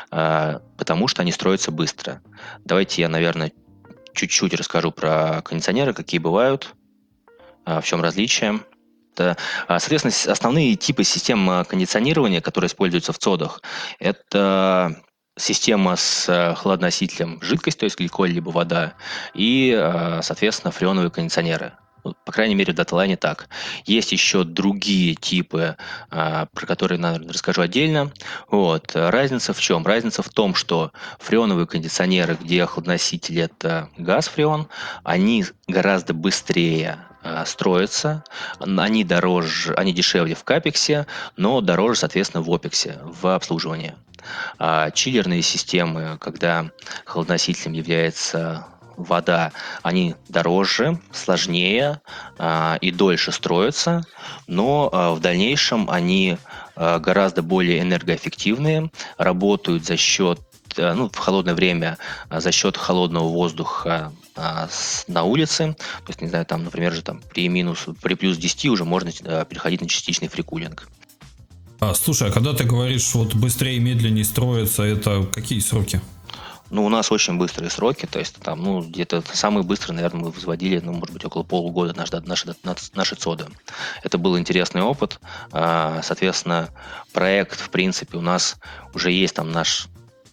потому что они строятся быстро. Давайте я, наверное, чуть-чуть расскажу про кондиционеры, какие бывают, в чем различие. Соответственно, основные типы систем кондиционирования, которые используются в ЦОДах, это система с хладносителем жидкость, то есть гликоль либо вода, и, соответственно, фреоновые кондиционеры. По крайней мере, в даталайне так. Есть еще другие типы, про которые, наверное, расскажу отдельно. Вот. Разница в чем? Разница в том, что фреоновые кондиционеры, где хладноситель – это газ-фреон, они гораздо быстрее строятся, они дороже, они дешевле в капексе, но дороже, соответственно, в опексе, в обслуживании. А чиллерные системы, когда хладносителем является вода, они дороже, сложнее а, и дольше строятся, но а, в дальнейшем они а, гораздо более энергоэффективные, работают за счет, а, ну, в холодное время а, за счет холодного воздуха а, с, на улице. То есть, не знаю, там, например, же там при минус, при плюс десять уже можно а, переходить на частичный фрикулинг. А, слушай, а когда ты говоришь, вот быстрее и медленнее строятся, это какие сроки? Ну, у нас очень быстрые сроки, то есть там, ну, где-то самые быстрые, наверное, мы возводили, ну, может быть, около полугода наши, наши, наши ЦОДы. Это был интересный опыт. Соответственно, проект, в принципе, у нас уже есть там наш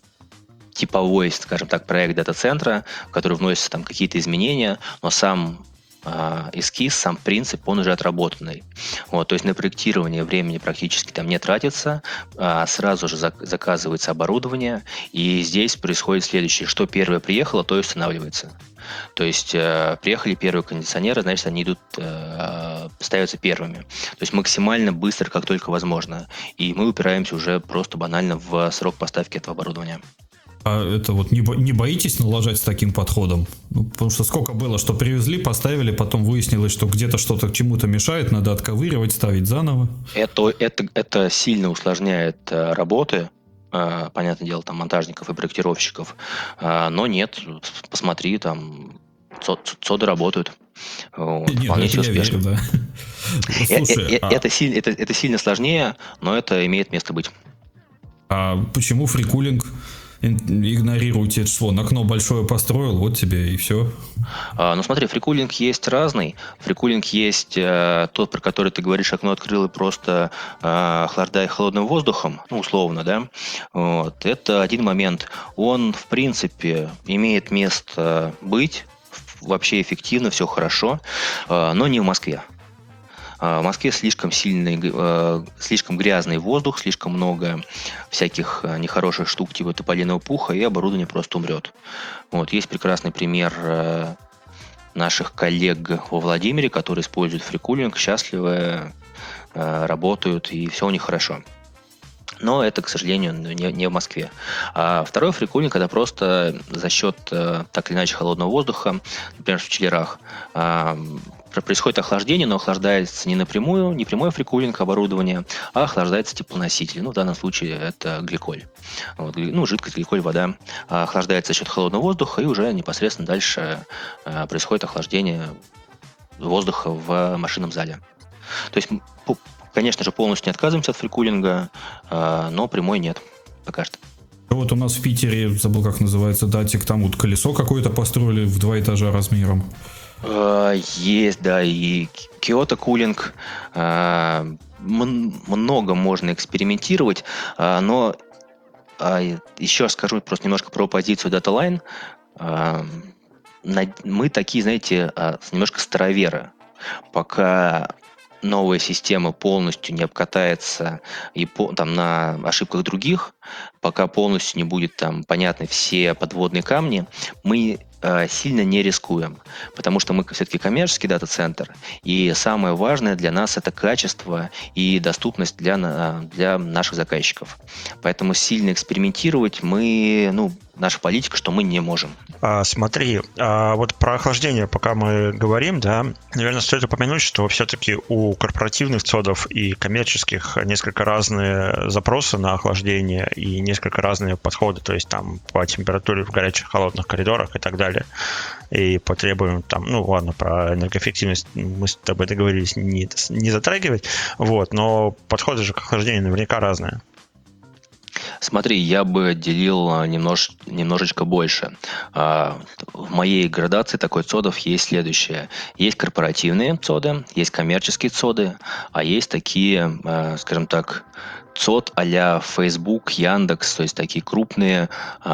типовой, скажем так, проект дата-центра, в который вносятся там какие-то изменения, но сам эскиз, сам принцип, он уже отработанный. Вот, то есть на проектирование времени практически там не тратится, а сразу же заказывается оборудование, и здесь происходит следующее, что первое приехало, то и устанавливается. То есть э, приехали первые кондиционеры, значит, они идут, э, ставятся первыми. То есть максимально быстро, как только возможно. И мы упираемся уже просто банально в срок поставки этого оборудования. А это вот не, бо- не боитесь налажать с таким подходом? Ну, потому что сколько было, что привезли, поставили, потом выяснилось, что где-то что-то к чему-то мешает, надо отковыривать, ставить заново. Это, это, это сильно усложняет э, работы, э, понятное дело, там монтажников и проектировщиков, э, но нет, посмотри, там цо- ЦОДы работают. Вот, Нет, вполне это все я успешно. верю, да. Э, Слушай, э, а- это, сильно, это, это сильно сложнее, но это имеет место быть. А почему фрикулинг игнорируете? Это что, окно большое построил, вот тебе и все. А, ну смотри, фрикулинг есть разный. Фрикулинг есть э, тот, про который ты говоришь, окно открыл и просто э, охлаждай холодным воздухом, ну условно, да. Вот. Это один момент. Он, в принципе, имеет место быть, вообще эффективно, все хорошо, э, но не в Москве. В Москве слишком сильный, слишком грязный воздух, слишком много всяких нехороших штук типа тополиного пуха, и оборудование просто умрет. Вот, есть прекрасный пример наших коллег во Владимире, которые используют фрикулинг, счастливы, работают, и все у них хорошо. Но это, к сожалению, не, не в Москве. А второй фрикулинг – это просто за счет так или иначе холодного воздуха, например, в чиллерах, происходит охлаждение, но охлаждается не напрямую, не прямой фрикулинг оборудования, а охлаждается теплоноситель. Ну, в данном случае это гликоль. Вот, ну, жидкость, гликоль, вода. Охлаждается за счет холодного воздуха, и уже непосредственно дальше происходит охлаждение воздуха в машинном зале. То есть, конечно же, полностью не отказываемся от фрикулинга, но прямой нет пока что. Вот у нас в Питере, забыл, как называется, датик, там вот колесо какое-то построили в два этажа размером. Есть, да, и Kyoto Cooling. Много можно экспериментировать, но еще скажу просто немножко про позицию DataLine. Мы такие, знаете, немножко староверы. Пока новая система полностью не обкатается и по, там, на ошибках других, пока полностью не будет там понятны все подводные камни, мы э, сильно не рискуем, потому что мы все-таки коммерческий дата-центр, и самое важное для нас это качество и доступность для, для наших заказчиков. Поэтому сильно экспериментировать мы, ну, наша политика, что мы не можем. А, смотри, а вот про охлаждение, пока мы говорим, да, наверное, стоит упомянуть, что все-таки у корпоративных цодов и коммерческих несколько разные запросы на охлаждение и несколько разные подходы, то есть там по температуре в горячих, холодных коридорах и так далее. И по требованиям там, ну ладно, про энергоэффективность мы с тобой договорились не, не затрагивать, вот, но подходы же к охлаждению наверняка разные. Смотри, я бы делил немнож, немножечко больше. В моей градации такой цодов есть следующее. Есть корпоративные цоды, есть коммерческие цоды, а есть такие, скажем так, цод а-ля Facebook, Яндекс, то есть такие крупные,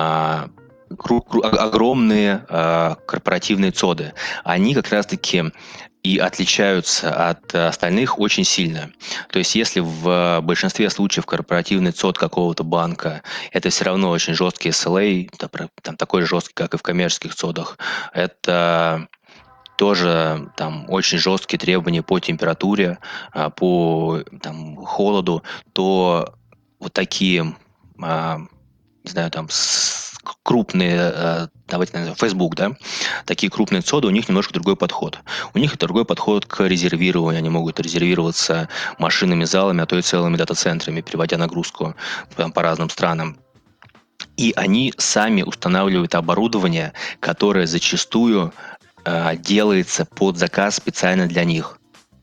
огромные корпоративные цоды. Они как раз-таки и отличаются от остальных очень сильно. То есть, если в большинстве случаев корпоративный цод какого-то банка, это все равно очень жесткий эс эл эй, там такой же жесткий, как и в коммерческих цодах, это тоже там очень жесткие требования по температуре, по там, холоду, то вот такие, не знаю, там, крупные, давайте назовем, Facebook, да, такие крупные цоды, у них немножко другой подход. У них другой подход к резервированию. Они могут резервироваться машинными залами, а то и целыми дата-центрами, переводя нагрузку там, по разным странам. И они сами устанавливают оборудование, которое зачастую э, делается под заказ специально для них.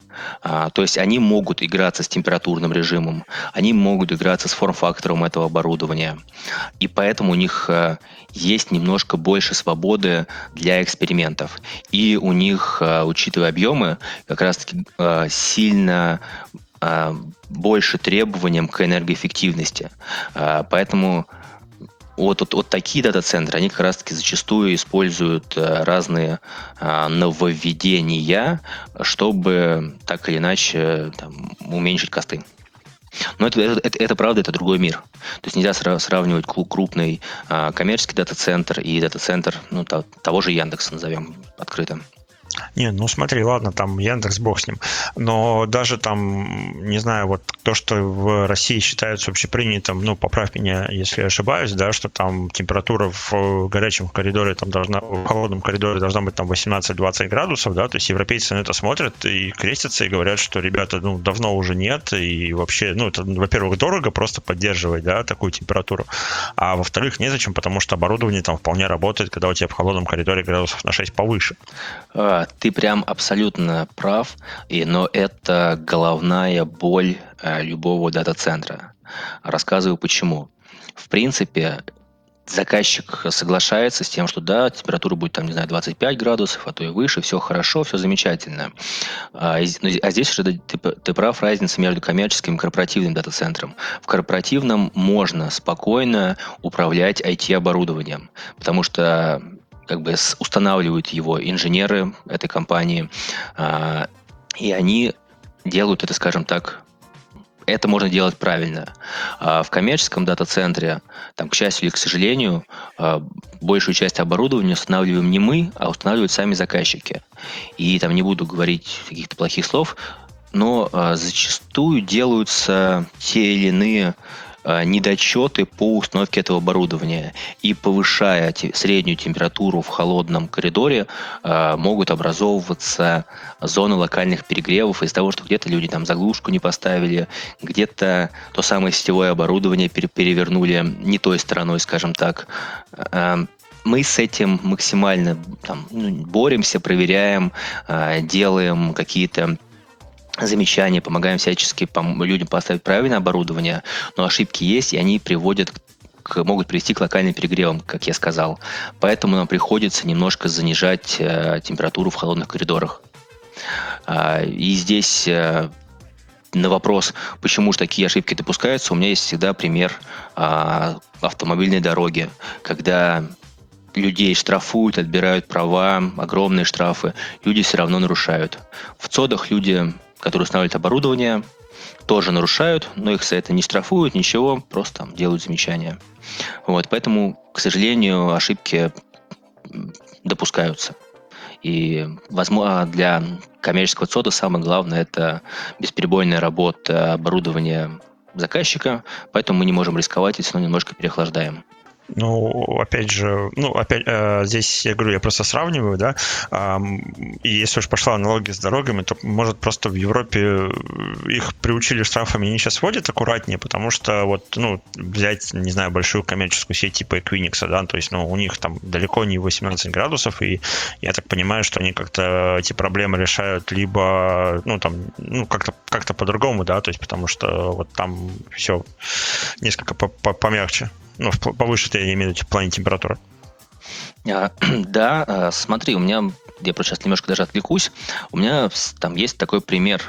А, то есть они могут играться с температурным режимом, они могут играться с форм-фактором этого оборудования. И поэтому у них а, есть немножко больше свободы для экспериментов. И у них, а, учитывая объемы, как раз-таки а, сильно а, больше требованиям к энергоэффективности. А, поэтому Вот, вот, вот такие дата-центры, они как раз-таки зачастую используют а, разные а, нововведения, чтобы так или иначе там, уменьшить косты. Но это, это, это правда, это другой мир. То есть нельзя сра- сравнивать крупный а, коммерческий дата-центр и дата-центр ну, то, того же Яндекса, назовем открыто. Не, ну смотри, ладно, там Яндекс, бог с ним. Но даже там, не знаю, вот то, что в России считается общепринятым, ну, поправь меня, если я ошибаюсь, да, что там температура в горячем коридоре, там должна, в холодном коридоре должна быть там восемнадцать-двадцать градусов, да, то есть европейцы на это смотрят и крестятся и говорят, что, ребята, ну, давно уже нет, и вообще, ну, это, во-первых, дорого просто поддерживать, да, такую температуру, а во-вторых, незачем, потому что оборудование там вполне работает, когда у тебя в холодном коридоре градусов на шесть повыше. Ты прям абсолютно прав, и, но это головная боль э, любого дата-центра. Рассказываю почему. В принципе, заказчик соглашается с тем, что да, температура будет там, не знаю, двадцать пять градусов, а то и выше, все хорошо, все замечательно. А, а здесь уже ты, ты прав, разница между коммерческим и корпоративным дата-центром. В корпоративном можно спокойно управлять ай ти-оборудованием, потому что как бы устанавливают его инженеры этой компании, и они делают это, скажем так, это можно делать правильно. А в коммерческом дата-центре, там, к счастью или к сожалению, большую часть оборудования устанавливаем не мы, а устанавливают сами заказчики. И там не буду говорить каких-то плохих слов, но зачастую делаются те или иные недочеты по установке этого оборудования. И повышая те, среднюю температуру в холодном коридоре, э, могут образовываться зоны локальных перегревов из-за того, что где-то люди там заглушку не поставили, где-то то самое сетевое оборудование пере- перевернули не той стороной, скажем так. Э, мы с этим максимально там, боремся, проверяем, э, делаем какие-то замечания, помогаем всячески пом- людям поставить правильное оборудование, но ошибки есть, и они приводят к, могут привести к локальным перегревам, как я сказал. Поэтому нам приходится немножко занижать э, температуру в холодных коридорах. А, и здесь э, на вопрос, почему же такие ошибки допускаются, у меня есть всегда пример э, автомобильной дороги, когда людей штрафуют, отбирают права, огромные штрафы, люди все равно нарушают. В ЦОДах люди, которые устанавливают оборудование, тоже нарушают, но их за это не штрафуют, ничего, просто там делают замечания. Вот, поэтому, к сожалению, ошибки допускаются. И, возможно, для коммерческого ЦОДа самое главное – это бесперебойная работа оборудования заказчика, поэтому мы не можем рисковать, если мы немножко переохлаждаем. Ну, опять же, ну, опять э, здесь, я говорю, я просто сравниваю, да, э, и если уж пошла аналогия с дорогами, то, может, просто в Европе их приучили штрафами, они сейчас вводят аккуратнее, потому что вот, ну, взять, не знаю, большую коммерческую сеть типа Equinix, да, то есть, ну, у них там далеко не восемнадцать градусов, и я так понимаю, что они как-то эти проблемы решают либо, ну, там, ну, как-то, как-то по-другому, да, то есть, потому что вот там все несколько помягче. Ну, повыше, я имею в виду в плане температуры. А, да, смотри, у меня, я просто сейчас немножко даже отвлекусь, у меня там есть такой пример,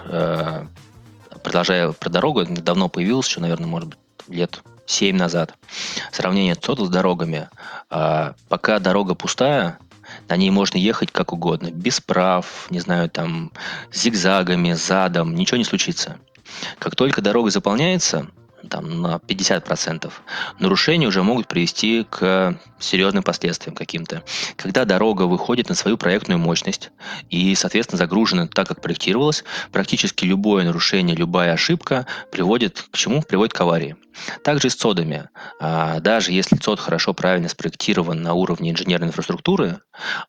продолжая про дорогу, давно появился, еще, наверное, может быть, лет семь назад. Сравнение ЦОДа с дорогами. Пока дорога пустая, на ней можно ехать как угодно, без прав, не знаю, там, зигзагами, задом, ничего не случится. Как только дорога заполняется, там, на пятьдесят процентов, нарушения уже могут привести к серьезным последствиям каким-то. Когда дорога выходит на свою проектную мощность и, соответственно, загружена так, как проектировалось, практически любое нарушение, любая ошибка приводит к чему? Приводит к аварии. Также и с ЦОДами. Даже если ЦОД хорошо, правильно спроектирован на уровне инженерной инфраструктуры,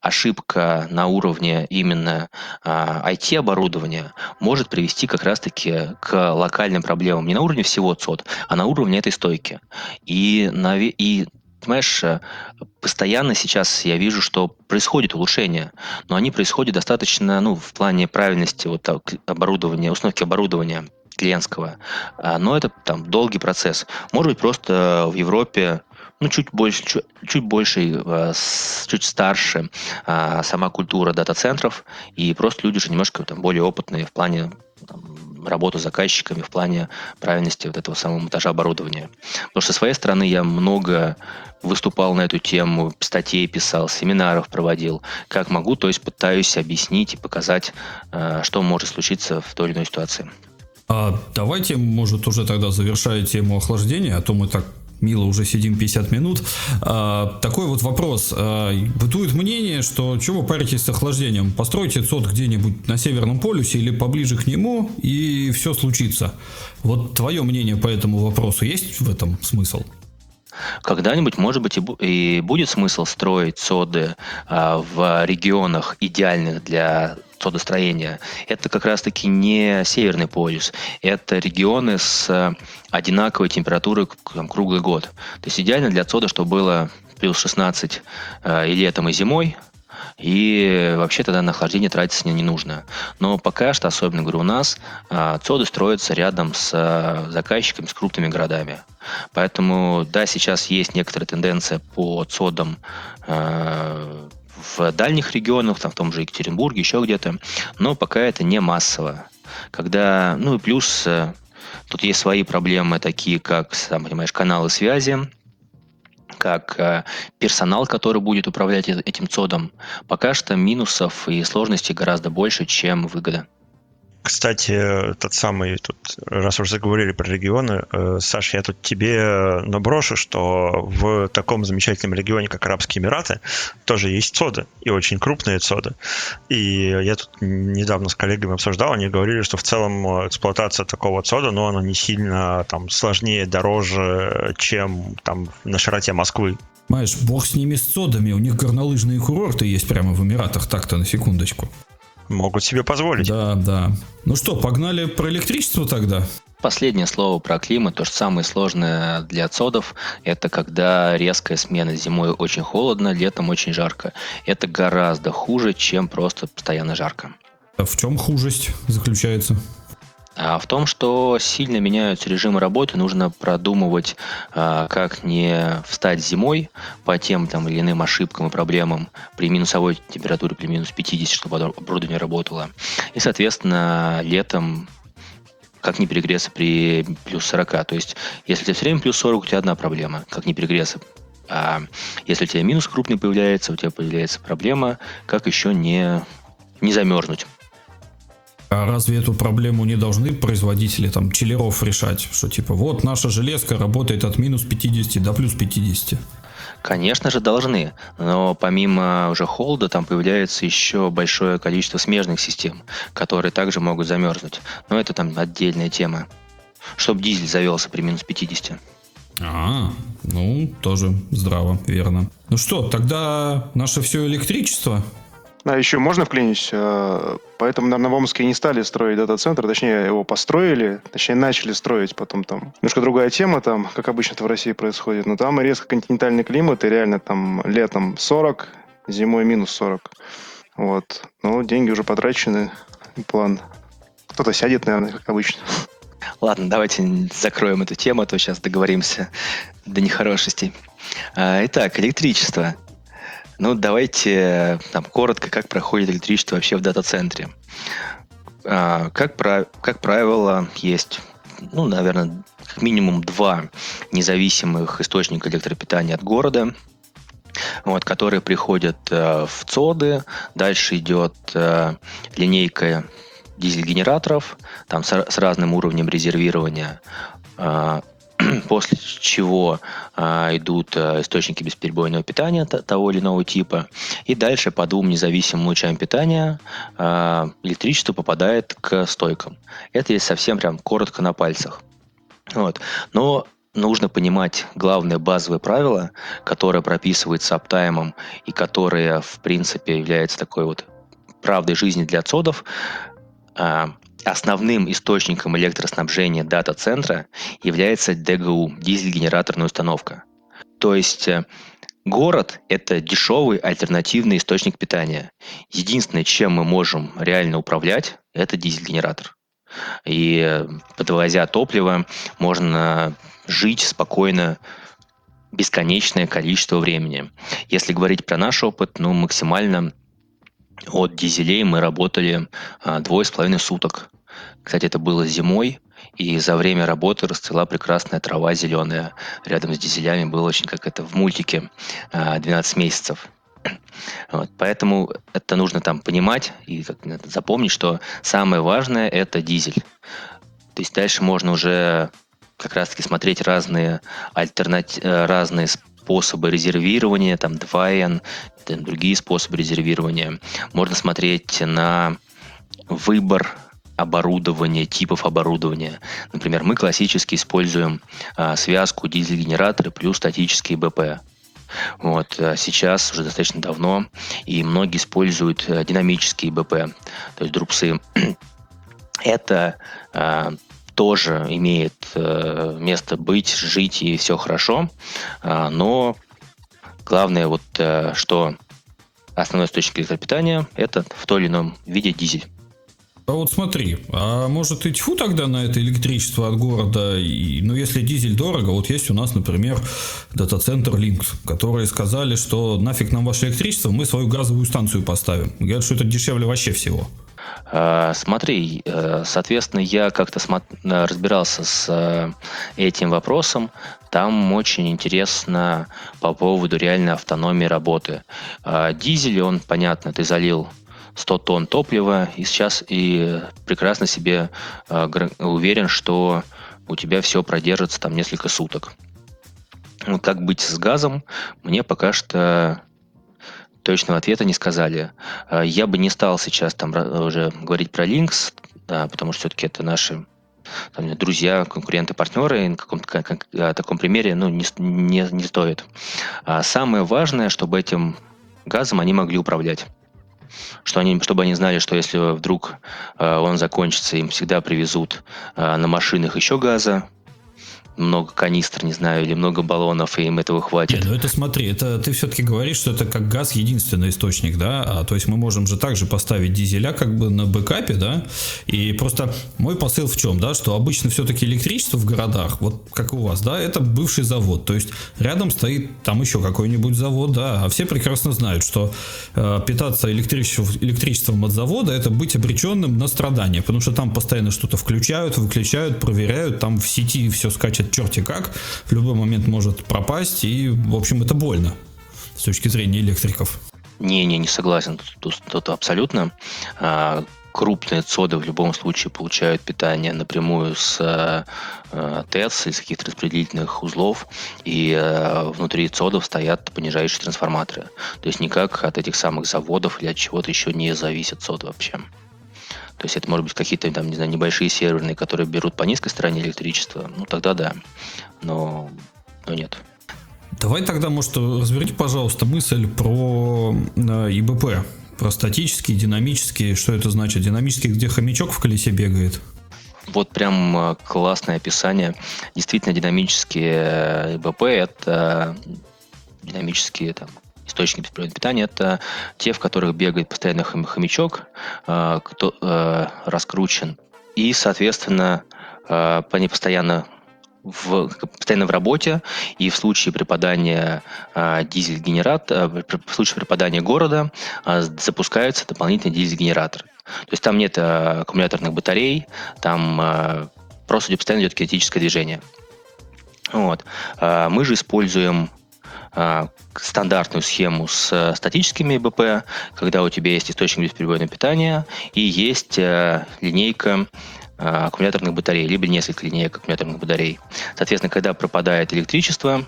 ошибка на уровне именно ай ти-оборудования может привести как раз-таки к локальным проблемам. Не на уровне всего ЦОД, а на уровне этой стойки. И, и понимаешь, постоянно сейчас я вижу, что происходит улучшение, но они происходят достаточно, ну, в плане правильности вот, оборудования, установки оборудования клиентского. Но это там долгий процесс. Может быть, просто в Европе ну, чуть больше, чуть, чуть больше, чуть старше сама культура дата-центров, и просто люди же немножко там, более опытные в плане там, работы с заказчиками, в плане правильности вот этого самого монтажа оборудования. Потому что со своей стороны я много выступал на эту тему, статей писал, семинаров проводил. Как могу, то есть пытаюсь объяснить и показать, что может случиться в той или иной ситуации. А давайте, может, уже тогда завершая тему охлаждения, а то мы так мило уже сидим пятьдесят минут. А, такой вот вопрос. А, бытует мнение, что чего вы паритесь с охлаждением? Постройте ЦОД где-нибудь на Северном полюсе или поближе к нему, и все случится. Вот твое мнение по этому вопросу, есть в этом смысл? Когда-нибудь, может быть, и, бу- и будет смысл строить ЦОДы а, в регионах идеальных для цодостроения. Это как раз-таки не Северный полюс. Это регионы с одинаковой температурой там, круглый год. То есть идеально для ЦОДа, чтобы было плюс шестнадцать а, и летом, и зимой. И вообще тогда на охлаждение тратиться не, не нужно. Но пока что, особенно говорю, у нас а, ЦОДы строятся рядом с а, заказчиками, с крупными городами. Поэтому, да, сейчас есть некоторая тенденция по ЦОДам а, в дальних регионах, там, в том же Екатеринбурге, еще где-то, но пока это не массово. Когда, ну и плюс а, тут есть свои проблемы, такие как, сам понимаешь, каналы связи, как э, персонал, который будет управлять этим ЦОДом. Пока что минусов и сложностей гораздо больше, чем выгода. Кстати, тот самый, тут, раз уже заговорили про регионы, э, Саш, я тут тебе наброшу, что в таком замечательном регионе, как Арабские Эмираты, тоже есть цоды, и очень крупные цоды. И я тут недавно с коллегами обсуждал, они говорили, что в целом эксплуатация такого цода, но она не сильно там сложнее, дороже, чем там на широте Москвы. Знаешь, бог с ними, с цодами, у них горнолыжные курорты есть прямо в Эмиратах, так-то на секундочку. Могут себе позволить. Да, да. Ну что, погнали про электричество тогда? Последнее слово про климат. То, что самое сложное для цодов, это когда резкая смена. Зимой очень холодно, летом очень жарко. Это гораздо хуже, чем просто постоянно жарко. А в чем хужесть заключается? А в том, что сильно меняются режимы работы, нужно продумывать, а, как не встать зимой по тем там, или иным ошибкам и проблемам при минусовой температуре, при минус пятидесяти, чтобы оборудование работало. И, соответственно, летом как не перегреться при плюс сорока. То есть, если у тебя все время плюс сорок, у тебя одна проблема, как не перегреться. А если у тебя минус крупный появляется, у тебя появляется проблема, как еще не, не замерзнуть. А разве эту проблему не должны производители там чиллеров решать? Что типа вот наша железка работает от минус пятидесяти до плюс пятидесяти. Конечно же должны, но помимо уже холода там появляется еще большое количество смежных систем, которые также могут замерзнуть. Но это там отдельная тема. Чтобы дизель завелся при минус пятидесяти. А, ну, тоже здраво, верно. Ну что, тогда наше все электричество... А еще можно вклинить? Поэтому, наверное, в Омске не стали строить дата-центр, точнее, его построили, точнее, начали строить, потом там немножко другая тема, там, как обычно это в России происходит, но там резко континентальный климат, и реально там летом сорок, зимой минус сорок. Вот. Но деньги уже потрачены, план. Кто-то сядет, наверное, как обычно. Ладно, давайте закроем эту тему, а то сейчас договоримся до нехорошестей. Итак, электричество. Ну, давайте там коротко, как проходит электричество вообще в дата-центре. А, как, про, как правило, есть, ну, наверное, как минимум два независимых источника электропитания от города, вот, которые приходят э, в цоды. Дальше идет э, линейка дизель-генераторов, там с, с разным уровнем резервирования, э, после чего а, идут а, источники бесперебойного питания т- того или иного типа. И дальше по двум независимым лучам питания а, электричество попадает к стойкам. Это если совсем прям коротко на пальцах. Вот. Но нужно понимать главное базовое правило, которое прописывается аптаймом и которое, в принципе, является такой вот правдой жизни для цодов. А, Основным источником электроснабжения дата-центра является ДГУ, дизель-генераторная установка. То есть город – это дешевый альтернативный источник питания. Единственное, чем мы можем реально управлять, это дизель-генератор. И подвозя топливо, можно жить спокойно бесконечное количество времени. Если говорить про наш опыт, ну, максимально от дизелей мы работали а, двое с половиной суток. Кстати, это было зимой, и за время работы расцвела прекрасная трава зеленая. Рядом с дизелями было очень как это в мультике а, двенадцать месяцев. Вот, поэтому это нужно там понимать и как, запомнить, что самое важное – это дизель. То есть дальше можно уже как раз-таки смотреть разные альтернативы, разные способы резервирования, там два эн, там, другие способы резервирования. Можно смотреть на выбор оборудования, типов оборудования. Например, мы классически используем а, связку дизель-генераторы плюс статические БП. Вот, а сейчас уже достаточно давно, и многие используют а, динамические БП, то есть друпсы. Это а, тоже имеет а, место быть, жить, и все хорошо, а, но главное, вот, а, что основной источник электропитания – это в том или ином виде дизель. А вот смотри, а может и тьфу тогда на это электричество от города? И, ну, если дизель дорого, вот есть у нас, например, дата-центр Линкс, которые сказали, что нафиг нам ваше электричество, мы свою газовую станцию поставим. Говорят, что это дешевле вообще всего. А, смотри, соответственно, я как-то смо- разбирался с этим вопросом. Там очень интересно по поводу реальной автономии работы. А, дизель, он, понятно, ты залил сто тонн топлива, и сейчас и прекрасно себе уверен, что у тебя все продержится там несколько суток. Ну, как быть с газом, мне пока что точного ответа не сказали. Я бы не стал сейчас там уже говорить про Lynx, да, потому что все-таки это наши там, друзья, конкуренты, партнеры, и на каком-то как, как, таком примере ну, не, не, не стоит. А самое важное, чтобы этим газом они могли управлять. Что они, чтобы они знали, что если вдруг э, он закончится, им всегда привезут э, на машинах еще газа, много канистр, не знаю, или много баллонов, и им этого хватит. Не, ну это смотри, это ты все-таки говоришь, что это как газ единственный источник, да, а, то есть мы можем же также поставить дизеля как бы на бэкапе, да, и просто мой посыл в чем, да, что обычно все-таки электричество в городах, вот как у вас, да, это бывший завод, то есть рядом стоит там еще какой-нибудь завод, да, а все прекрасно знают, что э, питаться электричеством, электричеством от завода это быть обреченным на страдания, потому что там постоянно что-то включают, выключают, проверяют, там в сети все скачет черти как, в любой момент может пропасть, и, в общем, это больно с точки зрения электриков. Не-не, не согласен, тут, тут, тут абсолютно. А, крупные цоды в любом случае получают питание напрямую с а, ТЭЦ, из каких-то распределительных узлов, и а, внутри цодов стоят понижающие трансформаторы. То есть никак от этих самых заводов или от чего-то еще не зависит цод вообще. То есть это может быть какие-то там, не знаю, небольшие серверные, которые берут по низкой стороне электричества. Ну, тогда да. Но, но нет. Давай тогда, может, разберите, пожалуйста, мысль про и бэ пэ. Про статические, динамические. Что это значит? Динамические, где хомячок в колесе бегает? Вот прям классное описание. Действительно, динамические и бэ пэ – это динамические там, источники беспроводного питания, это те, в которых бегает постоянно хомячок, э, кто, э, раскручен. И, соответственно, э, они постоянно в, постоянно в работе, и в случае припадания э, дизель-генератора, в случае припадания города э, запускаются дополнительные дизель-генераторы. То есть там нет э, аккумуляторных батарей, там э, просто постоянно идет кинетическое движение. Вот. Э, мы же используем стандартную схему с статическими и бэ пэ, когда у тебя есть источник бесперебойного питания и есть линейка аккумуляторных батарей, либо несколько линеек аккумуляторных батарей. Соответственно, когда пропадает электричество,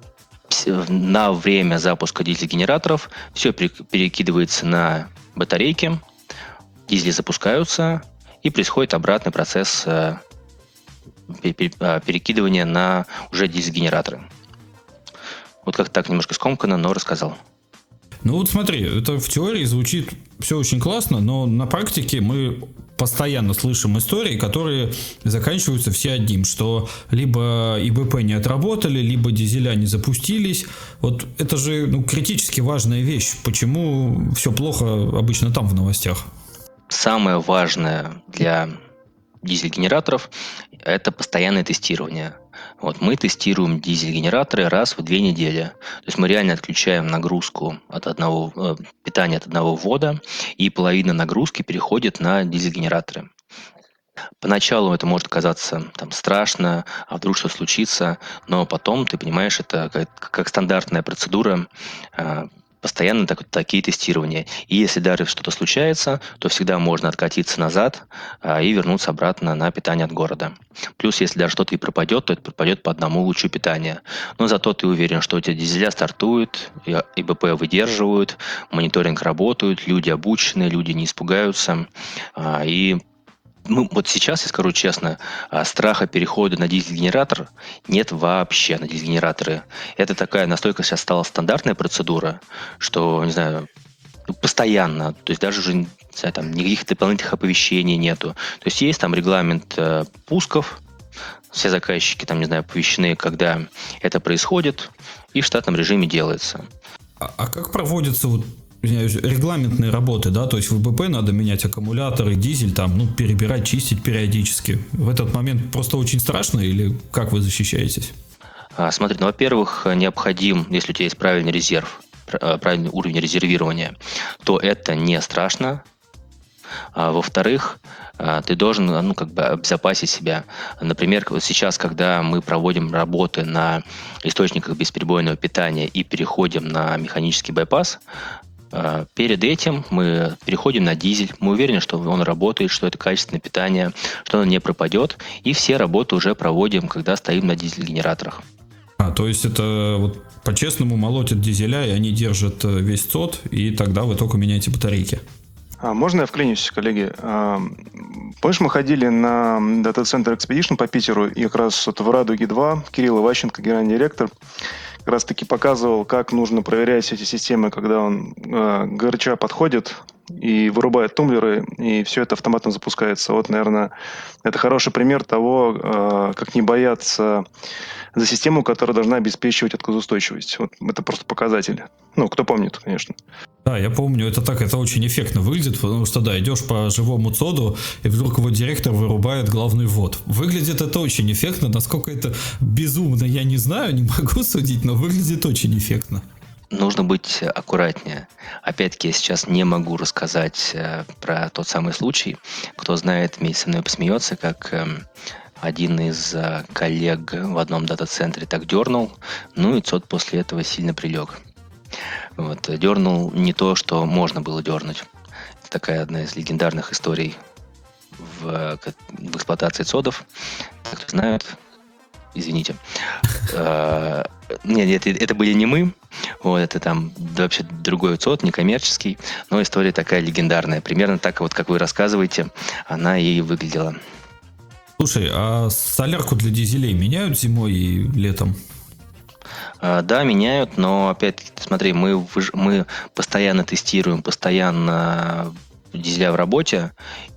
на время запуска дизель-генераторов все перекидывается на батарейки, дизели запускаются, и происходит обратный процесс перекидывания на уже дизель-генераторы. Вот как так немножко скомканно, но рассказал. Ну вот смотри, это в теории звучит все очень классно, но на практике мы постоянно слышим истории, которые заканчиваются все одним, что либо и бэ пэ не отработали, либо дизеля не запустились. Вот это же ну, критически важная вещь. Почему все плохо обычно там в новостях? Самое важное для дизель-генераторов – это постоянное тестирование. Вот мы тестируем дизель-генераторы раз в две недели. То есть мы реально отключаем нагрузку от одного э, питания от одного ввода, и половина нагрузки переходит на дизель-генераторы. Поначалу это может казаться там, страшно, а вдруг что-то случится, но потом ты понимаешь, это как, как стандартная процедура, э, постоянно так, такие тестирования. И если даже что-то случается, то всегда можно откатиться назад а, и вернуться обратно на питание от города. Плюс, если даже что-то и пропадет, то это пропадет по одному лучу питания. Но зато ты уверен, что у тебя дизеля стартуют, и бэ пэ выдерживают, мониторинг работают, люди обучены, люди не испугаются. А, и Ну, вот сейчас, я скажу честно, страха перехода на дизель-генератор нет вообще на дизель-генераторы. Это такая настолько сейчас стала стандартная процедура, что, не знаю, постоянно, то есть даже уже не знаю, там, никаких дополнительных оповещений нету. То есть есть там регламент э, пусков, все заказчики там, не знаю, оповещены, когда это происходит, и в штатном режиме делается. А, а как проводятся вот регламентные работы, да, то есть в бэ пэ надо менять аккумуляторы, дизель, там, ну, перебирать, чистить периодически. В этот момент просто очень страшно или как вы защищаетесь? А, смотри, ну, во-первых, необходим, если у тебя есть правильный резерв, правильный уровень резервирования, то это не страшно. А, во-вторых, ты должен ну, как бы обезопасить себя. Например, вот сейчас, когда мы проводим работы на источниках бесперебойного питания и переходим на механический байпас, Перед этим мы переходим на дизель, мы уверены, что он работает, что это качественное питание, что оно не пропадет, и все работы уже проводим, когда стоим на дизель-генераторах. А, то есть это вот по-честному молотят дизеля, и они держат весь ЦОД, и тогда вы только меняете батарейки. А можно я вклинюсь, коллеги? А, помнишь, мы ходили на дата-центр Expedition по Питеру, и как раз вот в Радуге два Кирилл Иващенко, генеральный директор, как раз таки показывал, как нужно проверять эти системы, когда он э, ГРЧ подходит и вырубает тумблеры, и все это автоматом запускается. Вот, наверное, это хороший пример того, э, как не бояться за систему, которая должна обеспечивать отказоустойчивость. Вот это просто показатель. Ну, кто помнит, конечно. Да, я помню, это так, это очень эффектно выглядит, потому что, да, идешь по живому ЦОДу, и вдруг его директор вырубает главный ввод. Выглядит это очень эффектно, насколько это безумно, я не знаю, не могу судить, но выглядит очень эффектно. Нужно быть аккуратнее. Опять-таки, я сейчас не могу рассказать э, про тот самый случай. Кто знает, вместе со мной посмеется, как э, один из э, коллег в одном дата-центре так дернул, ну и ЦОД после этого сильно прилег. Вот, дернул не то, что можно было дернуть. Это такая одна из легендарных историй в, в эксплуатации ЦОДов. Так, кто знает, извините. Нет, это были не мы. Вот, это там вообще другой ЦОД, некоммерческий. Но история такая легендарная. Примерно так, вот, как вы рассказываете, она и выглядела. Слушай, а солярку для дизелей меняют зимой и летом? Да, меняют, но опять, смотри, мы, мы постоянно тестируем, постоянно дизеля в работе,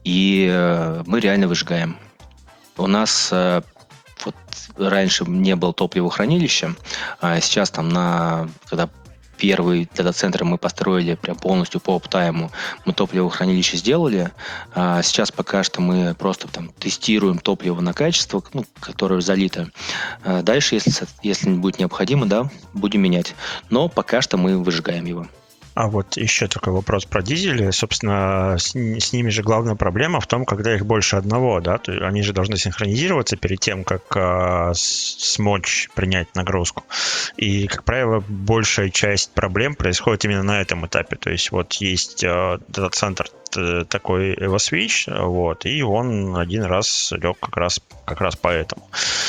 и мы реально выжигаем. У нас вот раньше не было топливохранилища, а сейчас там на, когда первый дата-центр мы построили прям полностью по оптайму, мы топливохранилище сделали. А сейчас пока что мы просто там тестируем топливо на качество, ну, которое залито. А дальше, если, если будет необходимо, да, будем менять. Но пока что мы выжигаем его. А вот еще такой вопрос про дизели. Собственно, с, с ними же главная проблема в том, когда их больше одного, да, то они же должны синхронизироваться перед тем, как э, смочь принять нагрузку. И, как правило, большая часть проблем происходит именно на этом этапе. То есть вот есть э, дата-центр такой EvoSwitch, вот, и он один раз лег как раз, как раз поэтому.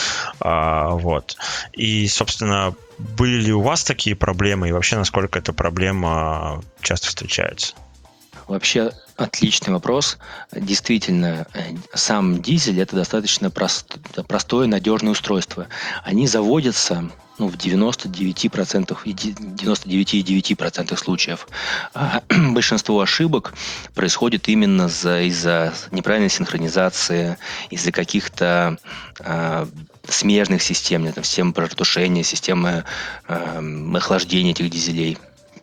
А, вот. И, собственно, были ли у вас такие проблемы, и вообще насколько эта проблема часто встречается? Вообще отличный вопрос. Действительно, сам дизель это достаточно прост, простое, надежное устройство. Они заводятся ну, в девяносто девять процентов, девяносто девять целых девять десятых процента случаев. А большинство ошибок происходит именно за, из-за неправильной синхронизации, из-за каких-то а, смежных систем, там, системы протушения, системы а, охлаждения этих дизелей.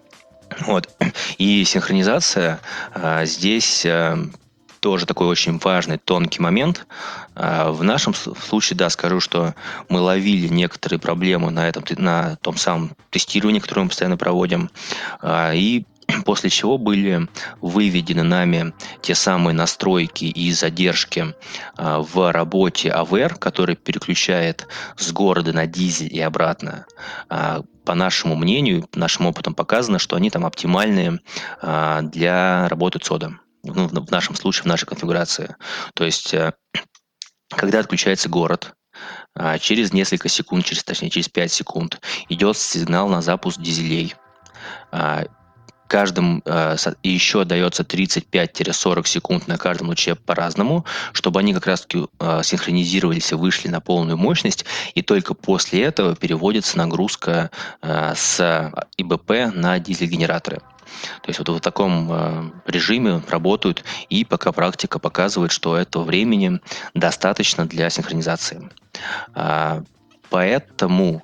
Вот. И синхронизация а, здесь а, тоже такой очень важный, тонкий момент. А, в нашем случае, да, скажу, что мы ловили некоторые проблемы на, этом, на том самом тестировании, которое мы постоянно проводим. А, и после чего были выведены нами те самые настройки и задержки а, в работе эй ви ар, который переключает с города на дизель и обратно. А, по нашему мнению, нашим опытом показано, что они там оптимальные а, для работы ЦОДа. Ну, в нашем случае, в нашей конфигурации. То есть, а, когда отключается город, а, через несколько секунд, через, точнее, через пять секунд идет сигнал на запуск дизелей. А, Каждым э, и еще дается тридцать пять сорок секунд на каждом луче по-разному, чтобы они как раз-таки э, синхронизировались и вышли на полную мощность, и только после этого переводится нагрузка э, с и бэ пэ на дизель-генераторы. То есть вот в таком э, режиме работают, и пока практика показывает, что этого времени достаточно для синхронизации. Э, поэтому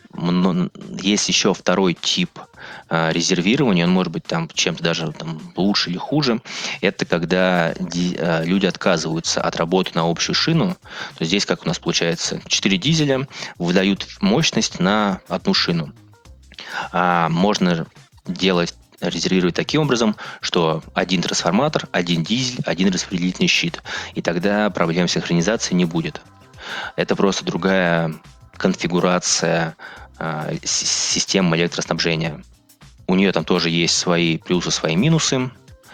есть еще второй тип а, резервирования, он может быть там чем-то даже там, лучше или хуже. Это когда ди, а, люди отказываются от работы на общую шину. То есть здесь как у нас получается, четыре дизеля выдают мощность на одну шину. А можно делать, резервировать таким образом, что один трансформатор, один дизель, один распределительный щит. И тогда проблем синхронизации не будет. Это просто другая конфигурация э, системы электроснабжения. У нее там тоже есть свои плюсы, свои минусы,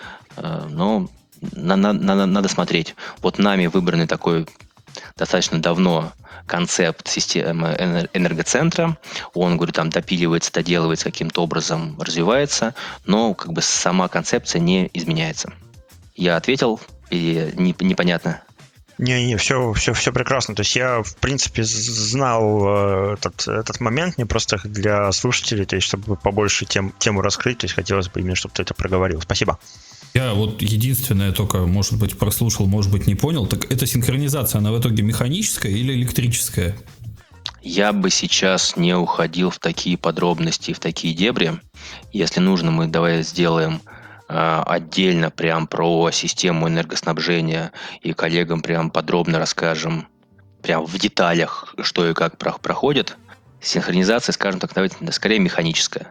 но на, на, на, надо смотреть. Вот нами выбранный такой достаточно давно концепт системы энергоцентра. Он, говорю, там допиливается, доделывается, каким-то образом развивается, но как бы сама концепция не изменяется. Я ответил или не, непонятно? Не-не, все, все, все прекрасно. То есть я, в принципе, знал э, этот, этот момент, не просто для слушателей, то есть чтобы побольше тем, тему раскрыть, то есть хотелось бы именно, чтобы ты это проговорил. Спасибо. Я вот единственное только, может быть, прослушал, может быть, не понял. Так эта синхронизация, она в итоге механическая или электрическая? Я бы сейчас не уходил в такие подробности, в такие дебри. Если нужно, мы давай сделаем э, отдельно прям про систему энергоснабжения и коллегам прям подробно расскажем прям в деталях, что и как про- проходит. Синхронизация, скажем так, давайте, скорее механическая.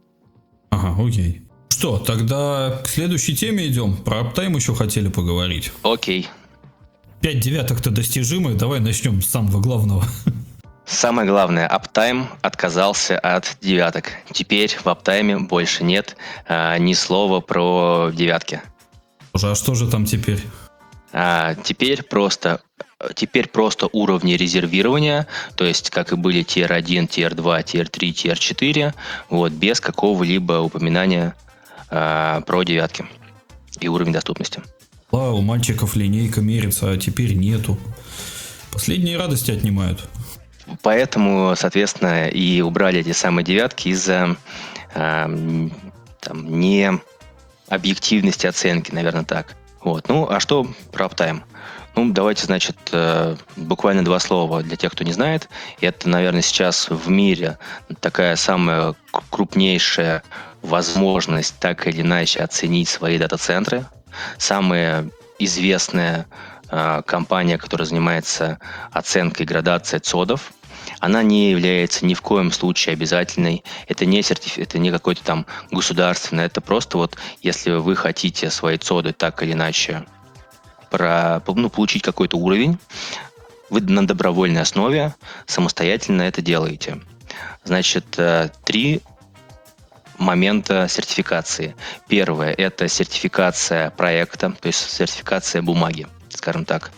Ага, окей. Что, тогда к следующей теме идем. Про аптайм еще хотели поговорить. Окей. Пять девяток-то достижимы. Давай начнем с самого главного. Самое главное, Uptime отказался от девяток. Теперь в Uptime больше нет а, ни слова про девятки. А что же там теперь? А, теперь просто Теперь просто уровни резервирования, то есть как и были тир один, тир два, тир три, тир четыре, вот, без какого-либо упоминания а, про девятки и уровень доступности. Да, у мальчиков линейка мерится, а теперь нету. Последние радости отнимают. Поэтому, соответственно, и убрали эти самые девятки из-за э, там, необъективности оценки, наверное, так. Вот. Ну, а что про Uptime? Ну, давайте, значит, э, буквально два слова для тех, кто не знает. Это, наверное, сейчас в мире такая самая крупнейшая возможность так или иначе оценить свои дата-центры. Самая известная э, компания, которая занимается оценкой градации цодов, она не является ни в коем случае обязательной. Это не сертиф... это не какой-то там государственный. Это просто вот, если вы хотите свои цоды так или иначе про, ну, получить какой-то уровень, вы на добровольной основе самостоятельно это делаете. Значит, три момента сертификации. Первое – это сертификация проекта, то есть сертификация бумаги, скажем так.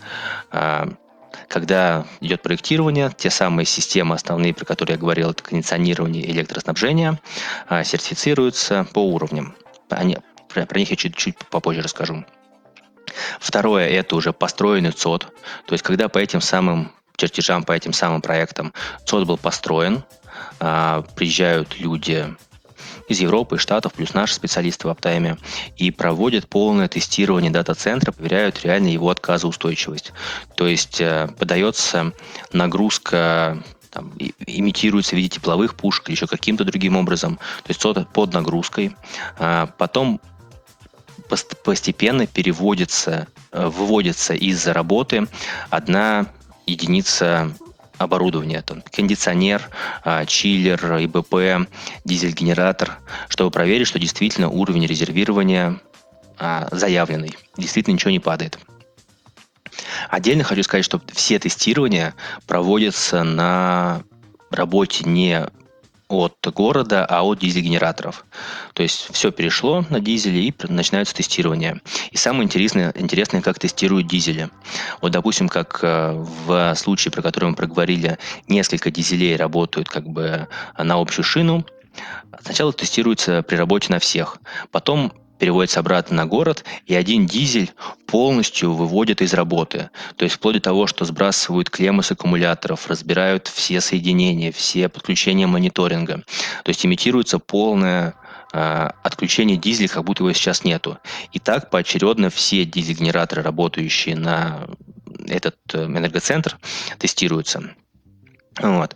Когда идет проектирование, те самые системы основные, про которые я говорил, это кондиционирование и электроснабжение, сертифицируются по уровням. Они, про, про них я чуть-чуть попозже расскажу. Второе – это уже построенный цод. То есть, когда по этим самым чертежам, по этим самым проектам цод был построен, приезжают люди из Европы, Штатов, плюс наши специалисты в Uptime, и проводят полное тестирование дата-центра, проверяют реально его отказоустойчивость. То есть э, подается нагрузка, там, и, имитируется в виде тепловых пушек или еще каким-то другим образом, то есть цод под нагрузкой. А потом пост- постепенно переводится, э, выводится из работы одна единица оборудование, там, кондиционер, чиллер, ИБП, дизель-генератор, чтобы проверить, что действительно уровень резервирования а, заявленный, действительно ничего не падает. Отдельно хочу сказать, что все тестирования проводятся на работе не от города, а от дизель-генераторов. То есть все перешло на дизели и начинаются тестирования. И самое интересное, интересное, как тестируют дизели. Вот, допустим, как в случае, про который мы проговорили, несколько дизелей работают как бы на общую шину. Сначала тестируется при работе на всех. Потом переводится обратно на город, и один дизель полностью выводит из работы. То есть вплоть до того, что сбрасывают клеммы с аккумуляторов, разбирают все соединения, все подключения мониторинга. То есть имитируется полное э, отключение дизеля, как будто его сейчас нету. И так поочередно все дизель-генераторы, работающие на этот энергоцентр, тестируются. Вот.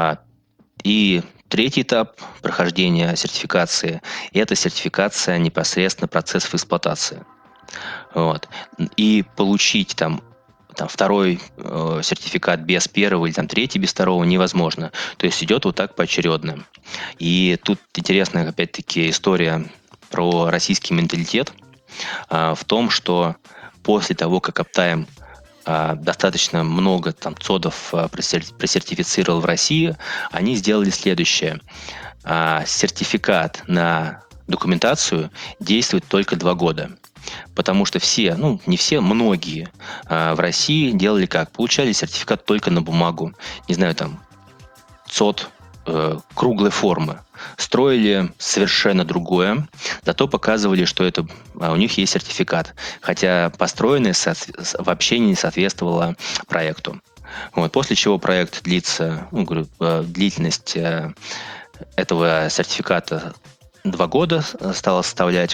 И третий этап прохождения сертификации – это сертификация непосредственно процессов эксплуатации. Вот. И получить там, там второй э, сертификат без первого или там третий без второго невозможно. То есть идет вот так поочередно. И тут интересная, опять-таки, история про российский менталитет э, в том, что после того, как Uptime достаточно много там цодов просертифицировал в России, они сделали следующее. а, сертификат на документацию действует только два года. Потому что все, ну не все, многие а, в России делали как? Получали сертификат только на бумагу. Не знаю, там, цод э, круглой формы. Строили совершенно другое, зато показывали, что это, а, у них есть сертификат. Хотя построенное со- вообще не соответствовало проекту. Вот, после чего проект длится, ну, говорю, э, длительность э, этого сертификата два года стала составлять.